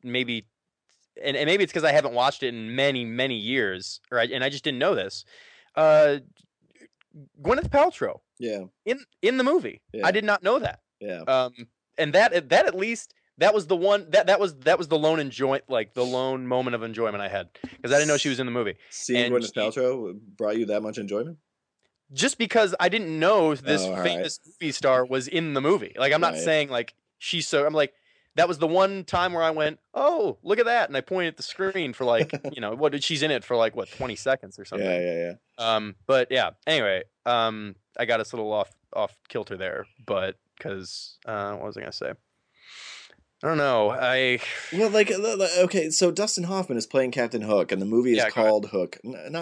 maybe it's because I haven't watched it in many years, and I just didn't know this. Uh, Gwyneth Paltrow Yeah, in the movie. I yeah, did not know that. yeah. Um, and that at least that was the one that was the lone moment of enjoyment I had because I didn't know she was in the movie, Seeing and Gwyneth Paltrow brought you that much enjoyment? just because I didn't know this Oh, all right, famous movie star was in the movie. Like I'm not right. saying like I'm like that was the one time where I went, "Oh, look at that." And I pointed at the screen for like, what did she's in it for like what 20 seconds or Yeah, something. yeah, yeah. But yeah, anyway, I got us a little off kilter there, but cuz what was I going to say? I don't know. Well, like, okay, so Dustin Hoffman is playing Captain Hook, and the movie is Yeah, go ahead. called Hook.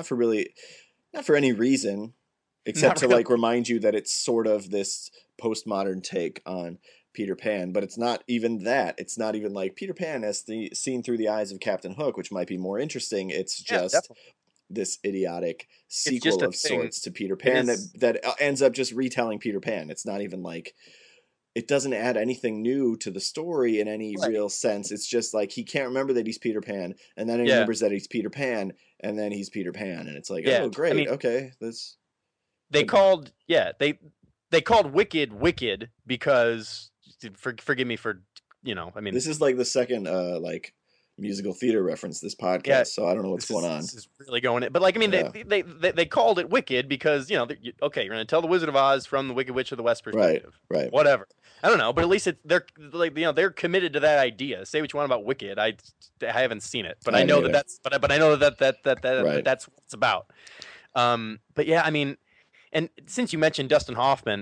Not for any reason, except Not to really. like remind you that it's sort of this postmodern take on Peter Pan. But it's not even that. It's not even like Peter Pan as seen through the eyes of Captain Hook, which might be more interesting. It's Yeah, just definitely. this idiotic It's just sequel a of thing. sorts to Peter It Pan is that ends up just retelling Peter Pan. It's not even like it doesn't add anything new to the story in any right. real sense. It's just like he can't remember that he's Peter Pan, and then he Yeah. remembers that he's Peter Pan, and then he's Peter Pan, and it's like, Yeah. oh, I great, mean, okay, that's. they But called yeah, they called Wicked because forgive me for, I mean, this is like the second like musical theater reference this yeah, podcast, so I don't know what's going on. this is really going in. But like, I mean, Yeah, they called it Wicked because okay, you're gonna tell the Wizard of Oz from the Wicked Witch of the West right, perspective. right. Whatever. I don't know, but at least they're like they're committed to that idea. Say what you want about Wicked, I haven't seen it, but I I haven't know that either. but I know that Right. that's what it's about. But yeah, I mean, and since you mentioned Dustin Hoffman,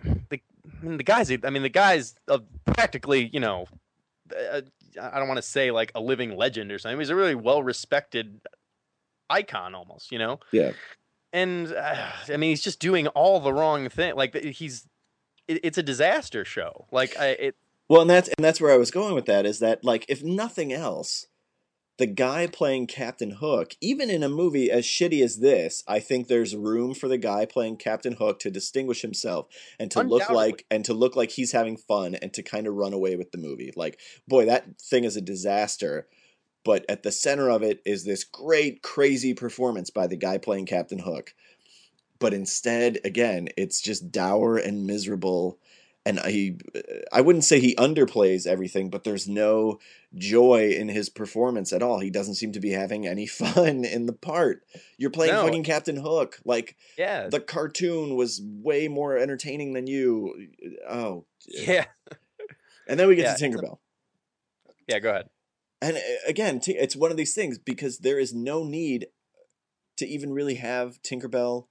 the guy's practically, uh, I don't want to say like a living legend or something. He's a really well respected icon almost, Yeah. And I mean, he's just doing all the wrong thing. Like it's a disaster show. Like Well, and that's where I was going with that is that like if nothing else, the guy playing Captain Hook, even in a movie as shitty as this, I think there's room for the guy playing Captain Hook to distinguish himself and undoubtedly, to look like he's having fun and to kind of run away with the movie. Like, boy, that thing is a disaster, but at the center of it is this great crazy performance by the guy playing Captain Hook. But instead, again, it's just dour and miserable. And I wouldn't say he underplays everything, but there's no joy in his performance at all. He doesn't seem to be having any fun in the part. You're playing no, fucking Captain Hook. Like, yeah, the cartoon was way more entertaining than you. Oh. yeah, And then we get to yeah, Tinkerbell. yeah. Go ahead. And again, it's one of these things because there is no need to even really have Tinkerbell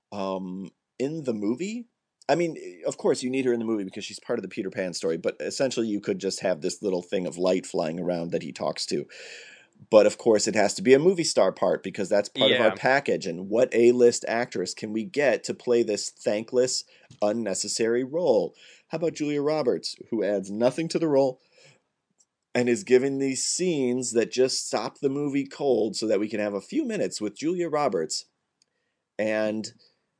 in the movie. I mean, of course, you need her in the movie because she's part of the Peter Pan story, but essentially, you could just have this little thing of light flying around that he talks to. But of course, it has to be a movie star part because that's part of our Yeah, package. And what A-list actress can we get to play this thankless, unnecessary role? How about Julia Roberts, who adds nothing to the role and is given these scenes that just stop the movie cold so that we can have a few minutes with Julia Roberts? And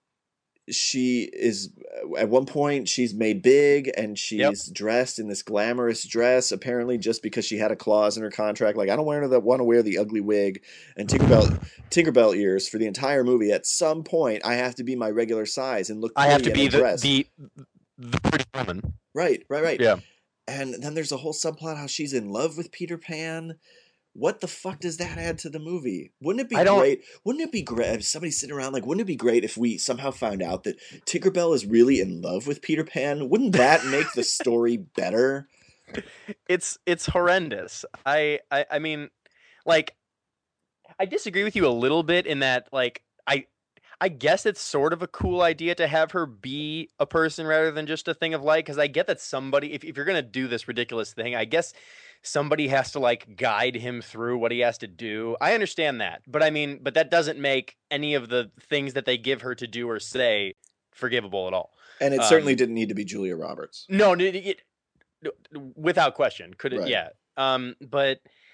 she is at one point she's made big and yep. she's dressed in this glamorous dress apparently just because she had a clause in her contract like I don't want to wear the ugly wig and Tinkerbell ears for the entire movie. At some point I have to be my regular size and look I have pretty to in a be dress. the pretty woman. Right. Yeah, And then there's a whole subplot how she's in love with Peter Pan. What the fuck does that add to the movie? Wouldn't it be I don't. great? Wouldn't it be great if somebody sitting around like, wouldn't it be great if we somehow found out that Tinkerbell is really in love with Peter Pan? Wouldn't that make the story better? It's horrendous. I mean, like I disagree with you a little bit in that like I guess it's sort of a cool idea to have her be a person rather than just a thing of light because I get that somebody if you're gonna do this ridiculous thing, I guess somebody has to like guide him through what he has to do. I understand that. But I mean, but that doesn't make any of the things that they give her to do or say forgivable at all. And it certainly Um didn't need to be Julia Roberts. no, without question. Could it Right. yeah. But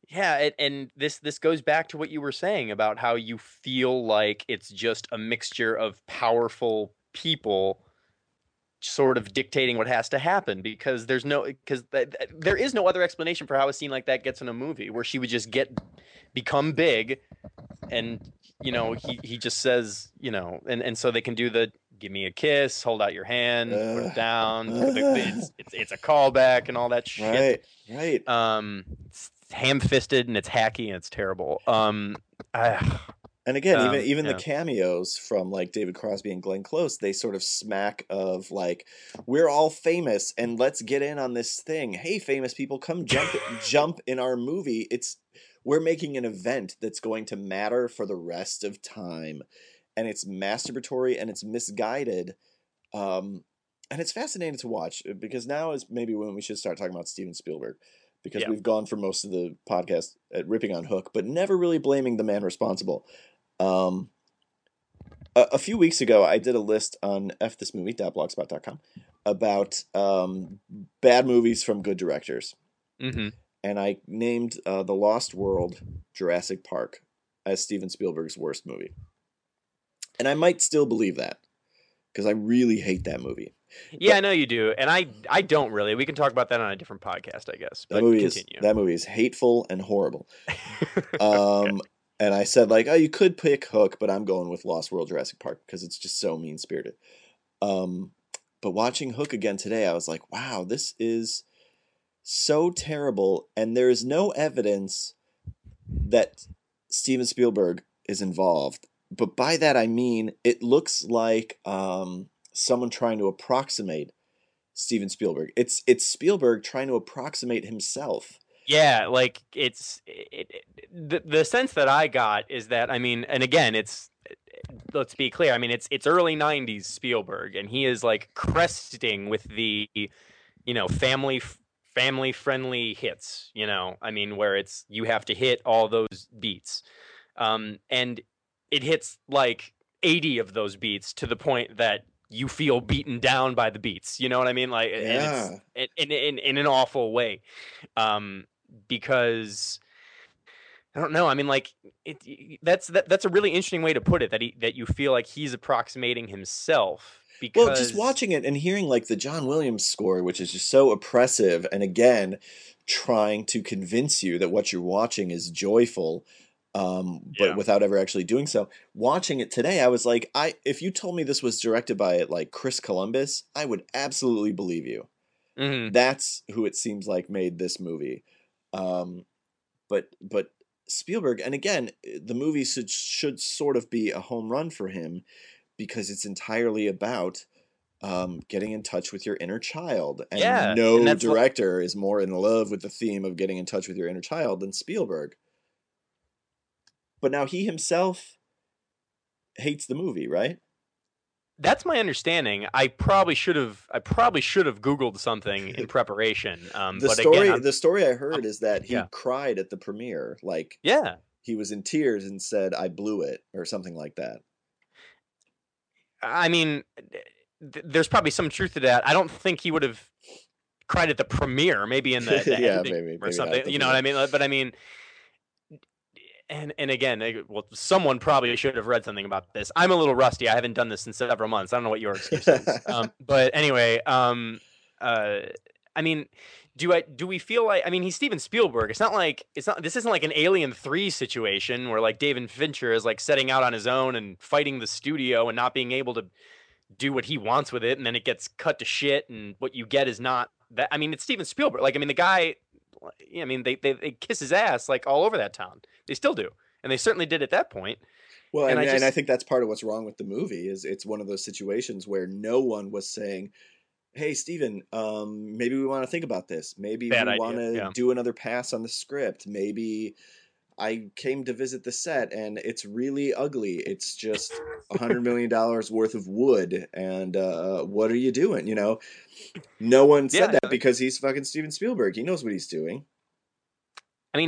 Yeah, and this goes back to what you were saying about how you feel like it's just a mixture of powerful people sort of dictating what has to happen because there is no other explanation for how a scene like that gets in a movie where she would just become big and he just says and so they can do the give me a kiss, hold out your hand, put it Uh, down, it's a callback and all that shit. right, right. It's ham-fisted and it's hacky and it's terrible. I, And again, even the yeah. cameos from like David Crosby and Glenn Close, they sort of smack of like, we're all famous and let's get in on this thing. Hey, famous people, come jump in our movie. We're making an event that's going to matter for the rest of time, and it's masturbatory and it's misguided. And it's fascinating to watch because now is maybe when we should start talking about Steven Spielberg, because Yeah. we've gone for most of the podcast at ripping on Hook, but never really blaming the man responsible. Um, a few weeks ago, I did a list on fthismovie.blogspot.com about bad movies from good directors, Mm-hmm. and I named The Lost World, Jurassic Park as Steven Spielberg's worst movie. And I might still believe that because I really hate that movie. Yeah, I know you do, and I don't really. We can talk about that on a different podcast, I guess. But continue. That movie is hateful and horrible. Okay. And I said like, oh, you could pick Hook, but I'm going with Lost World Jurassic Park because it's just so mean spirited. But watching Hook again today, I was like, wow, this is so terrible, and there is no evidence that Steven Spielberg is involved. But by that I mean it looks like someone trying to approximate Steven Spielberg. It's Spielberg trying to approximate himself. Yeah, like the sense that I got is that I mean, and again, let's be clear. I mean, it's early '90s Spielberg, and he is like cresting with the family friendly hits. I mean, where it's you have to hit all those beats, and it hits like 80 of those beats to the point that you feel beaten down by the beats. You know what I mean? Like, and it's Yeah. in an awful way, because I don't know. I mean, like that's a really interesting way to put it. That you feel like he's approximating himself Well, just because watching it and hearing like the John Williams score, which is just so oppressive, and again, trying to convince you that what you're watching is joyful, but yeah. without ever actually doing so. Watching it today, I was like, if you told me this was directed by like Chris Columbus, I would absolutely believe you. Hmm. That's who it seems like made this movie. Um, but Spielberg, and again, the movie should sort of be a home run for him because it's entirely about getting in touch with your inner child. And Yeah, and no that's director is more in love with the theme of getting in touch with your inner child than Spielberg. But now he himself hates the movie, right? that's my understanding. I probably should have Googled something in preparation. But again, The story I I'm heard is that he yeah, cried at the premiere, like yeah. he was in tears and said, "I blew it," or something like that. I mean, there's probably some truth to that. I don't think he would have cried at the premiere, maybe in the Yeah, ending or maybe not at something. the You know what premiere. I mean? But I mean, and again, well, someone probably should have read something about this. I'm a little rusty. I haven't done this in several months. I don't know what your excuse is. But anyway, uh, I mean, do we feel like? I mean, he's Steven Spielberg. This isn't like an Alien 3 situation where like David Fincher is like setting out on his own and fighting the studio and not being able to do what he wants with it, and then it gets cut to shit, and what you get is not that. I mean, it's Steven Spielberg. Like, I mean, the guy. I mean, they kiss his ass like all over that town. They still do, and they certainly did at that point. Well, And I and I just think that's part of what's wrong with the movie is it's one of those situations where no one was saying, "Hey, Steven, maybe we want to think about this. Maybe bad we want idea. to Yeah, do another pass on the script. Maybe I came to visit the set and it's really ugly. It's just $100 million worth of wood, and what are you doing? You know, no one said yeah. that because he's fucking Steven Spielberg. He knows what he's doing. I mean,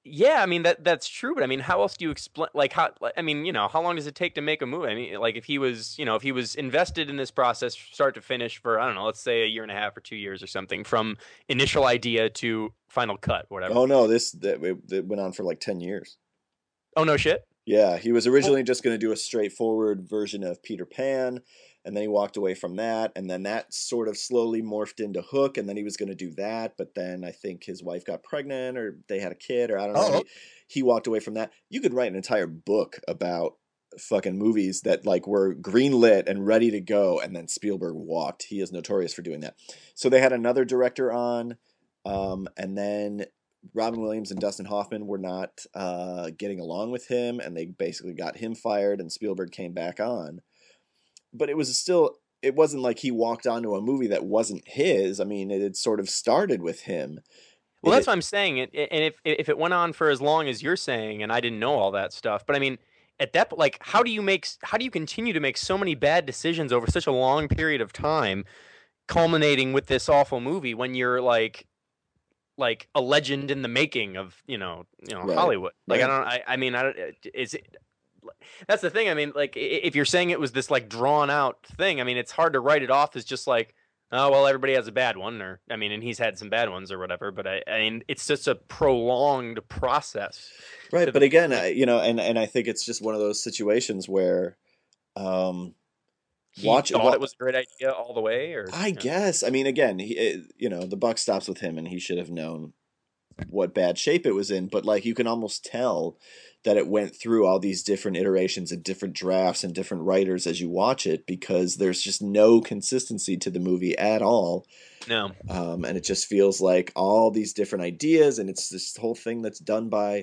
Yeah, I mean that's true, but I mean, how else do you explain? Like, how? I mean, how long does it take to make a movie? I mean, like, if he was invested in this process, start to finish, for I don't know, let's say a year and a half or 2 years or something, from initial idea to final cut, whatever. Oh no, it went on for like 10 years. Oh no, shit. Yeah, he was Well, originally just going to do a straightforward version of Peter Pan, and then he walked away from that, and then that sort of slowly morphed into Hook, and then he was going to do that, but then I think his wife got pregnant, or they had a kid, or I don't know. oh, He walked away from that. You could write an entire book about fucking movies that like were greenlit and ready to go, and then Spielberg walked. He is notorious for doing that. So they had another director on, and then Robin Williams and Dustin Hoffman were not getting along with him, and they basically got him fired, and Spielberg came back on. But it wasn't like he walked onto a movie that wasn't his. I mean, it had sort of started with him. well, It that's had, what I'm saying. And if it went on for as long as you're saying, and I didn't know all that stuff, but I mean, at that, like, how do you continue to make so many bad decisions over such a long period of time, culminating with this awful movie when you're like a legend in the making of right, Hollywood. Like I right. don't I mean I don't is it that's the thing. I mean, like if you're saying it was this like drawn out thing, I mean it's hard to write it off as just like, oh well, everybody has a bad one, or I mean, and he's had some bad ones or whatever. But I mean it's just a prolonged process Right, to but the again, point and I think it's just one of those situations where um, he watch thought what it was a great idea all the way, or I guess. I mean, again, the buck stops with him, and he should have known what bad shape it was in. But like, you can almost tell that it went through all these different iterations and different drafts and different writers as you watch it, because there's just no consistency to the movie at all. no, And it just feels like all these different ideas, and it's this whole thing that's done by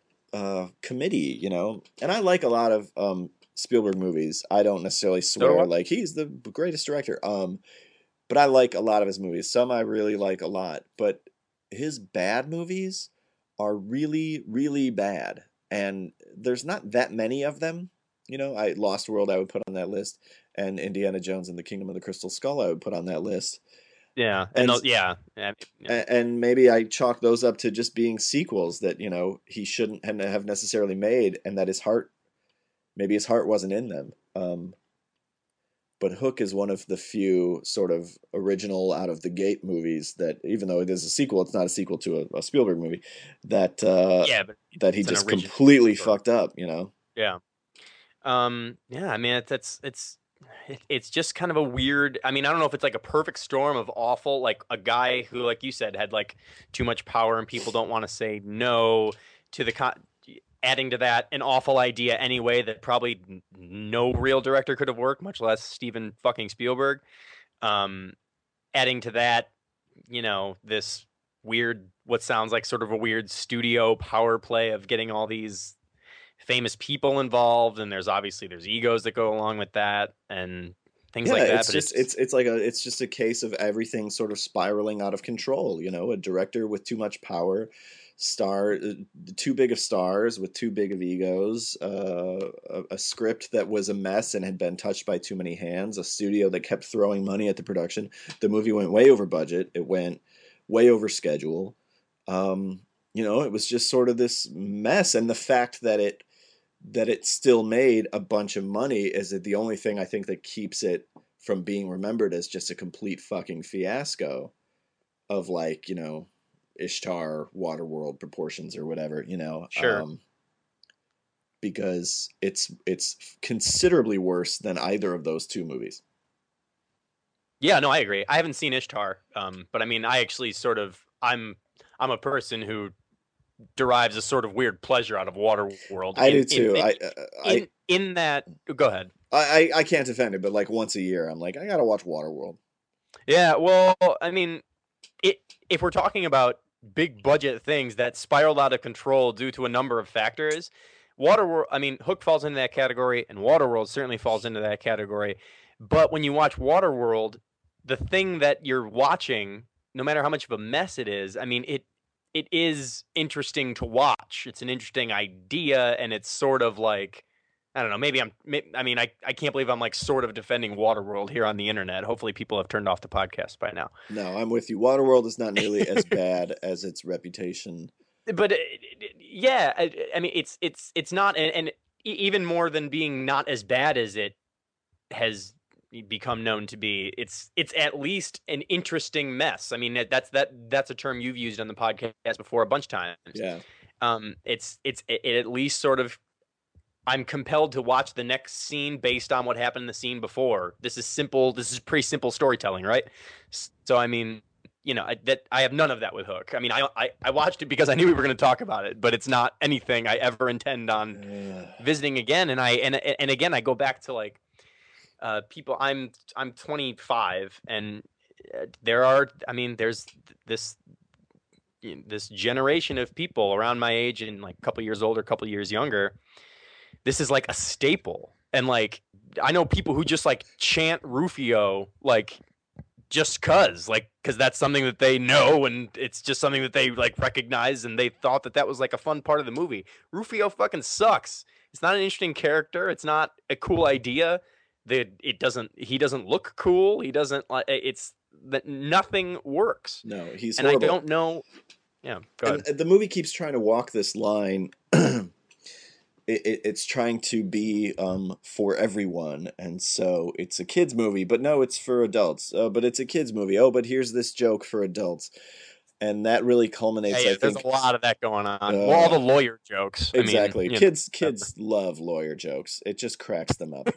committee. And I like a lot of Spielberg movies. I don't necessarily so do swear I. like he's the greatest director. But I like a lot of his movies. Some I really like a lot, but his bad movies are really, really bad, and there's not that many of them. I Lost World I would put on that list, and Indiana Jones and the Kingdom of the Crystal Skull I would put on that list, Yeah, and and those, yeah, yeah, yeah. and maybe I chalk those up to just being sequels that he shouldn't have necessarily made, and that maybe his heart wasn't in them. But Hook is one of the few sort of original out of the gate movies that, even though it is a sequel, it's not a sequel to a Spielberg movie, that Yeah, but that he it's an just original completely story. fucked up. Yeah. Yeah, I mean, it's just kind of a weird. I mean, I don't know if it's like a perfect storm of awful, like a guy who, like you said, had like too much power and people don't want to say no to adding to that an awful idea anyway that probably no real director could have worked, much less Steven fucking Spielberg. Um, Adding to that, this weird, what sounds like sort of a weird studio power play of getting all these famous people involved, and there's egos that go along with that and things Yeah, like that. it's But just it's it's just a case of everything sort of spiraling out of control. A director with too much power, too big of stars with too big of egos, a script that was a mess and had been touched by too many hands, a studio that kept throwing money at the production. The movie went way over budget. It went way over schedule. It was just sort of this mess, and the fact that it still made a bunch of money is the only thing I think that keeps it from being remembered as just a complete fucking fiasco of, like, Ishtar Waterworld proportions or whatever, sure. because it's considerably worse than either of those two movies. Yeah, no, I agree. I haven't seen Ishtar, but I mean, I actually sort of I'm a person who derives a sort of weird pleasure out of Waterworld. I do too. In that, go ahead. I can't defend it, but like once a year, I'm like, I gotta watch Waterworld. Yeah, well, I mean, it if we're talking about big budget things that spiraled out of control due to a number of factors, Waterworld, I mean, Hook falls into that category, and Waterworld certainly falls into that category. But when you watch Waterworld, the thing that you're watching, no matter how much of a mess it is, I mean, it is interesting to watch. It's an interesting idea, and it's sort of like, I don't know. I mean, I can't believe I'm like sort of defending Waterworld here on the internet. Hopefully, people have turned off the podcast by now. No, I'm with you. Waterworld is not nearly as bad as its reputation. But yeah, I mean, it's not, and even more than being not as bad as it has become known to be, it's at least an interesting mess. I mean, that's a term you've used on the podcast before a bunch of times. Yeah. It at least sort of, I'm compelled to watch the next scene based on what happened in the scene before. This is simple. This is pretty simple storytelling, right? So I mean, I have none of that with Hook. I mean, I watched it because I knew we were going to talk about it, but it's not anything I ever intend on visiting again. And again, I go back to like people. I'm 25, and there's this generation of people around my age and like a couple years older, a couple years younger. This is like a staple. And like, I know people who just like chant Rufio, like just cause that's something that they know. And it's just something that they like recognize. And they thought that was like a fun part of the movie. Rufio fucking sucks. It's not an interesting character. It's not a cool idea. He doesn't look cool. He doesn't like, it's that nothing works. No, he's and horrible. I don't know. Yeah. Go ahead. And the movie keeps trying to walk this line. It's trying to be for everyone, and so it's a kids movie, but no, it's for adults. But it's a kids movie. Oh, but here's this joke for adults, and that really culminates. I think there's a lot of that going on. All the lawyer jokes. Exactly. I mean, kids love lawyer jokes. It just cracks them up.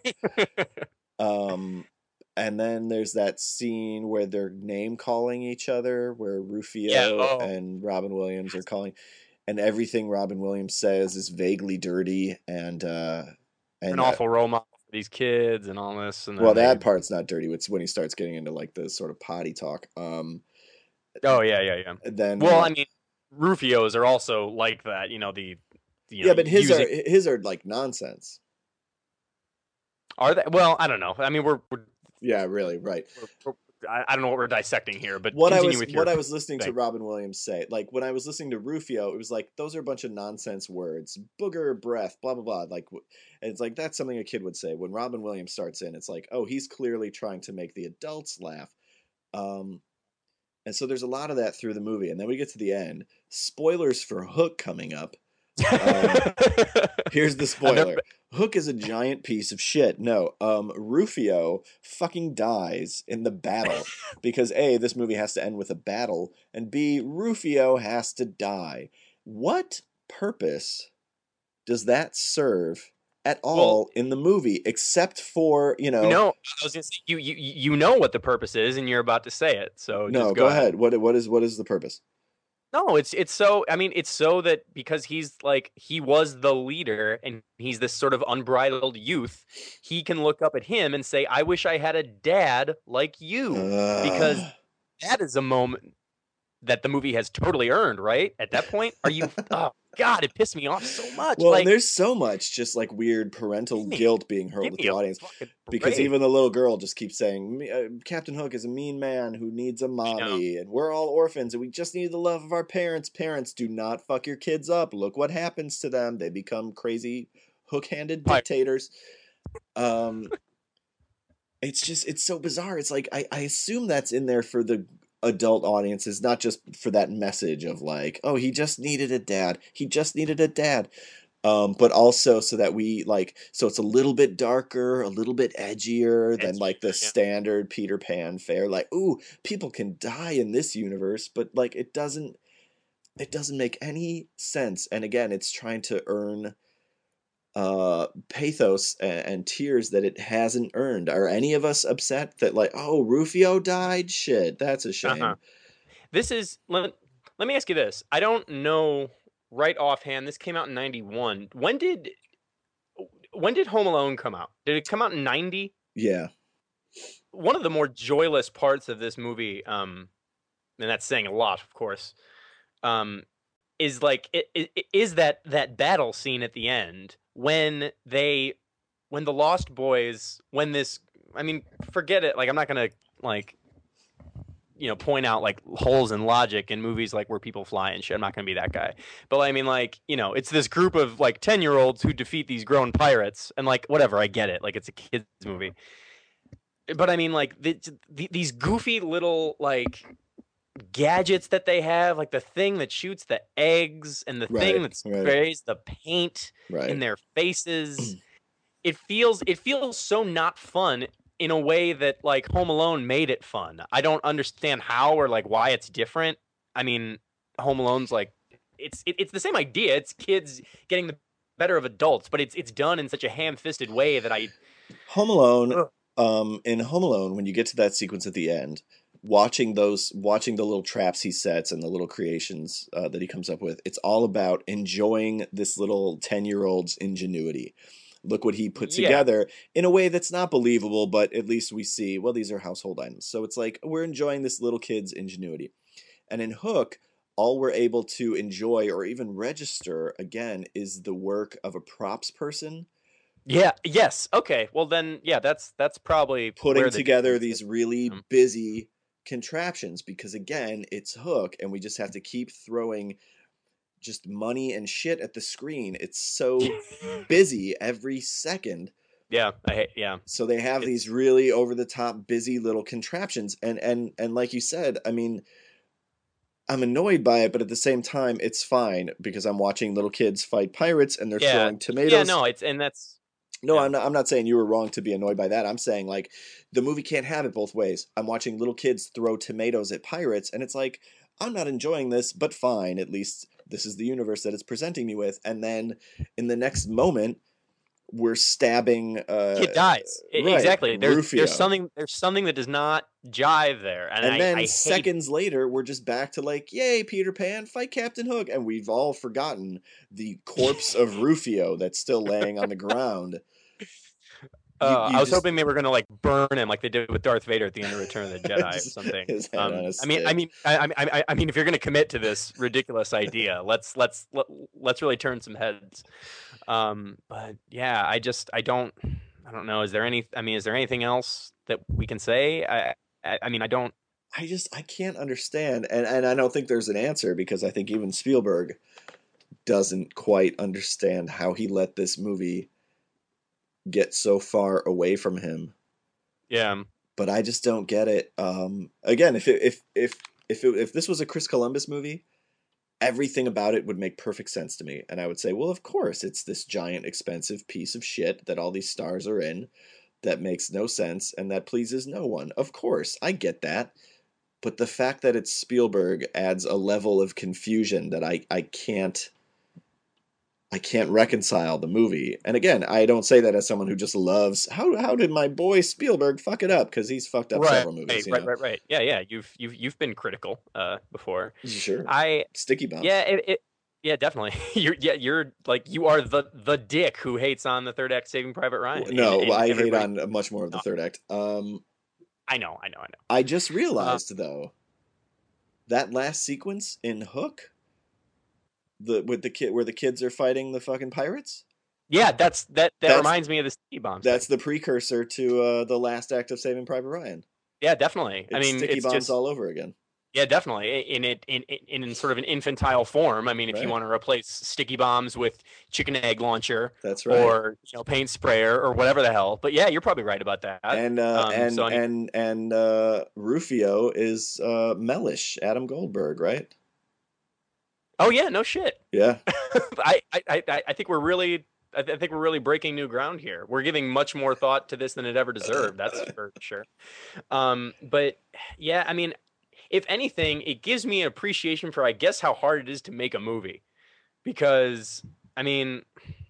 And then there's that scene where they're name calling each other, where Rufio and Robin Williams are calling. And everything Robin Williams says is vaguely dirty and an awful role model for these kids and all this. And that part's not dirty. It's when he starts getting into like the sort of potty talk. Oh yeah. Then I mean, Rufios are also like that. But his are like nonsense. Are they? Well, I don't know. I mean, we're yeah, really right. I don't know what we're dissecting here, but what I was listening to Robin Williams say, like when I was listening to Rufio, it was like those are a bunch of nonsense words, booger, breath, blah blah blah. Like, and it's like that's something a kid would say. When Robin Williams starts in, it's like, oh, he's clearly trying to make the adults laugh, and so there's a lot of that through the movie. And then we get to the end. Spoilers for Hook coming up. Here's the spoiler. Hook is a giant piece of shit. No, Rufio fucking dies in the battle because A, this movie has to end with a battle, and B, Rufio has to die. What purpose does that serve at all in the movie, except for, I was gonna say you know what the purpose is, and you're about to say it. So no, just go ahead. What is the purpose? No, it's so, I mean, it's so that because he's like, he was the leader and he's this sort of unbridled youth, he can look up at him and say, I wish I had a dad like you. Because that is a moment that the movie has totally earned, right? At that point, are you, oh God, it pissed me off so much. Well, and there's so much just like weird parental guilt being hurled at the audience. Because even the little girl just keeps saying, Captain Hook is a mean man who needs a mommy, and we're all orphans, and we just need the love of our parents. Parents, do not fuck your kids up. Look what happens to them. They become crazy, hook-handed dictators. It's so bizarre. It's like, I assume that's in there for the adult audiences, not just for that message of like, oh, he just needed a dad. But also so that we like, so it's a little bit darker, a little bit edgier than like the standard Peter Pan fare. Like, ooh, people can die in this universe, but like it doesn't make any sense. And again, it's trying to earn pathos and tears that it hasn't earned. Are any of us upset that like, oh, Rufio died? Shit, that's a shame. This is, let me ask you this. I don't know right offhand. This came out in 91. When did Home Alone come out? Did it come out in 90? Yeah. One of the more joyless parts of this movie, and that's saying a lot, of course, is like is that battle scene at the end when the Lost Boys, I mean, forget it. Like, I'm not gonna like, point out like holes in logic in movies like where people fly and shit. I'm not gonna be that guy. But I mean, like, it's this group of like 10-year-olds who defeat these grown pirates, and like, whatever, I get it. Like, it's a kids movie. But I mean, like, these goofy little like gadgets that they have, like the thing that shoots the eggs and the thing Right, that right, sprays the paint in right. their faces. It feels so not fun in a way that like Home Alone made it fun. I don't understand how or like why it's different. I mean, Home Alone's like it's the same idea. It's kids getting the better of adults, but it's done in such a ham-fisted way that I Home Alone, ugh. in Home Alone, when you get to that sequence at the end, watching the little traps he sets and the little creations that he comes up with, it's all about enjoying this little 10-year-old's ingenuity. Look what he put Yeah. together in a way that's not believable, but at least we see, well, these are household items. So it's like we're enjoying this little kid's ingenuity. And in Hook, all we're able to enjoy or even register again is the work of a props person Yeah, yes. Okay. Well then, yeah, that's probably putting where the together difference is. these really busy contraptions because again it's Hook and we just have to keep throwing just money and shit at the screen. It's so busy every second. Yeah, I hate yeah. So they have these It's really over the top busy little contraptions and like you said, I mean, I'm annoyed by it, but at the same time it's fine because I'm watching little kids fight pirates and they're yeah. throwing Yeah, tomatoes. no, it's and that's No, yeah. I'm not saying you were wrong to be annoyed by that. I'm saying like the movie can't have it both ways. I'm watching little kids throw tomatoes at pirates and it's like I'm not enjoying this, but fine. At least this is the universe that it's presenting me with. And then in the next moment we're stabbing Kid dies. right, Exactly. There's Rufio. something that does not jive there, and And I then hate. seconds later we're just back to like, yay, Peter Pan, fight Captain Hook, and we've all forgotten the corpse of Rufio that's still laying on the ground. You I was just hoping they were gonna like burn him like they did with Darth Vader at the end of Return of the Jedi or just something. his head on a I mean, I stick. mean, I mean, if you're gonna commit to this ridiculous idea, let's really turn some heads. But yeah, I don't know. Is there any? I mean, is there anything else that we can say? I mean, I don't. I can't understand, and I don't think there's an answer because I think even Spielberg doesn't quite understand how he let this movie get so far away from him. Yeah, But I just don't get it. Again, if this was a Chris Columbus movie, everything about it would make perfect sense to me, and I would say, well, of course, it's this giant, expensive piece of shit that all these stars are in that makes no sense and that pleases no one. Of course, I get that. But the fact that it's Spielberg adds a level of confusion that I can't reconcile the movie. And again, I don't say that as someone who just loves how did my boy Spielberg fuck it up because he's fucked up right, several movies, right. Yeah, yeah. You've been critical before. Sure. I Sticky Yeah, bumps. yeah, definitely. You're like you are the dick who hates on the third act Saving Private Ryan, No, and I hate everybody. on much more of the No, third act. I know. I just Uh, realized though that last sequence in Hook, the with the kid where the kids are fighting the fucking pirates. yeah, that That's reminds me of the Sticky Bombs that's thing. the precursor to the last act of Saving Private Ryan. Yeah, definitely. I It's mean, sticky it's bombs just all over again. yeah, definitely in sort of an infantile form. I mean, if you Right. want to replace Sticky Bombs with chicken egg launcher That's right. or paint sprayer or whatever the hell. But yeah, you're probably right about that. And So I mean, Rufio is Mellish, Adam Goldberg, right? oh yeah, no shit. Yeah. I think we're really I think we're really breaking new ground here. We're giving much more thought to this than it ever deserved. That's for sure. But yeah, I mean, if anything, it gives me an appreciation for I guess how hard it is to make a movie because I mean,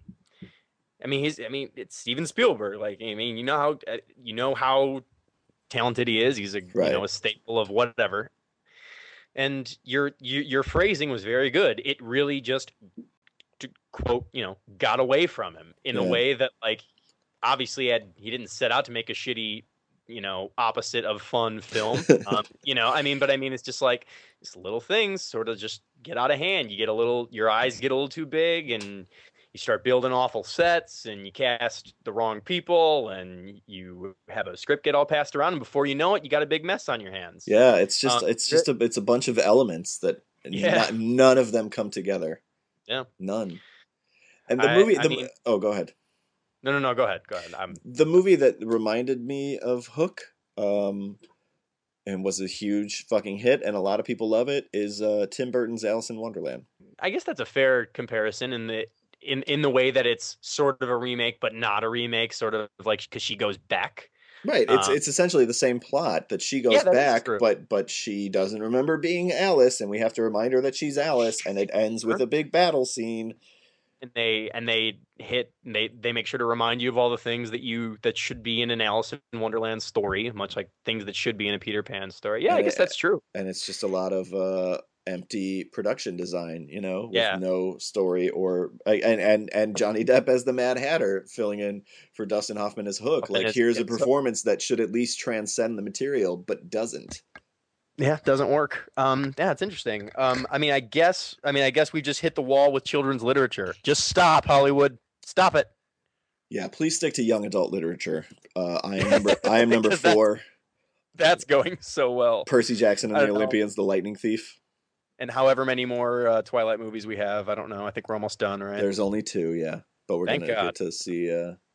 it's Steven Spielberg. Like, I mean, you know how talented he is. He's Right. a staple of whatever. And your phrasing was very good. It really just to quote, got away from him in a Yeah. way that like obviously he didn't set out to make a shitty, opposite of fun film. I mean, but I mean, it's just like these little things sort of just get out of hand. Your eyes get a little too big and you start building awful sets and you cast the wrong people and you have a script get all passed around and before you know it, you got a big mess on your hands. Yeah, it's just Um, it's just a bunch of elements that yeah, none of them come together. yeah. None. And the movie I mean, oh, go ahead. no, no. Go ahead, go ahead. The movie that reminded me of Hook, and was a huge fucking hit, and a lot of people love it, is Tim Burton's Alice in Wonderland. I guess that's a fair comparison in the way that it's sort of a remake, but not a remake, sort of like because she goes back. Right, it's essentially the same plot, that she goes back, but she doesn't remember being Alice, and we have to remind her that she's Alice, and it ends with a big battle scene. And they make sure to remind you of all the things that should be in an Alice in Wonderland story, much like things that should be in a Peter Pan story. Yeah, I guess that's true. And it's just a lot of empty production design, with no story, and Johnny Depp as the Mad Hatter filling in for Dustin Hoffman as Hook. Like, here's a performance that should at least transcend the material, but doesn't. Yeah, it doesn't work. Yeah, it's interesting. I guess we just hit the wall with children's literature. Just stop, Hollywood. Stop it. Yeah, please stick to young adult literature. I am number 4. That's going so well. Percy Jackson and the Olympians, The Lightning Thief. And however many more Twilight movies we have, I don't know. I think we're almost done, right? There's only 2, yeah. But we're going to get to see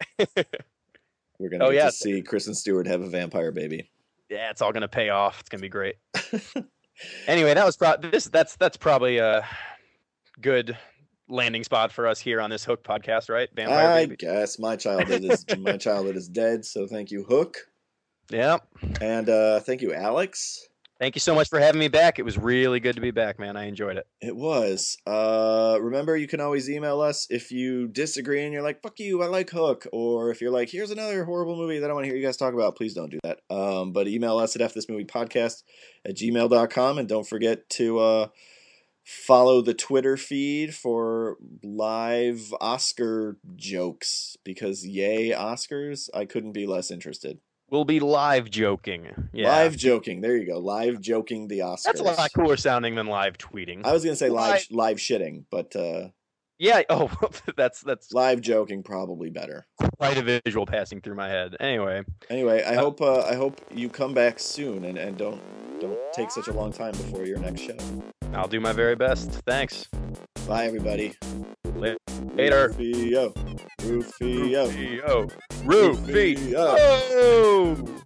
we're going to get to see Kristen Stewart have a vampire baby. Yeah, it's all going to pay off. It's going to be great. Anyway, that was that's probably a good landing spot for us here on this Hook podcast, right? Vampire baby. Guess my childhood is dead, so thank you, Hook. Yeah. And thank you, Alex. Thank you so much for having me back. It was really good to be back, man. I enjoyed it. It was. Remember, you can always email us if you disagree and you're like, fuck you, I like Hook. Or if you're like, here's another horrible movie that I want to hear you guys talk about. Please don't do that. But email us at fthismoviepodcast@gmail.com. And don't forget to follow the Twitter feed for live Oscar jokes. Because yay, Oscars, I couldn't be less interested. We'll be live joking. Yeah. Live joking. There you go. Live joking the Oscars. That's a lot cooler sounding than live tweeting. I was going to say live shitting, but yeah, oh, that's live joking probably better. Quite a visual passing through my head. Anyway, I hope you come back soon and don't take such a long time before your next show. I'll do my very best. Thanks. Bye everybody. Later. Rufio. Rufio. Rufio.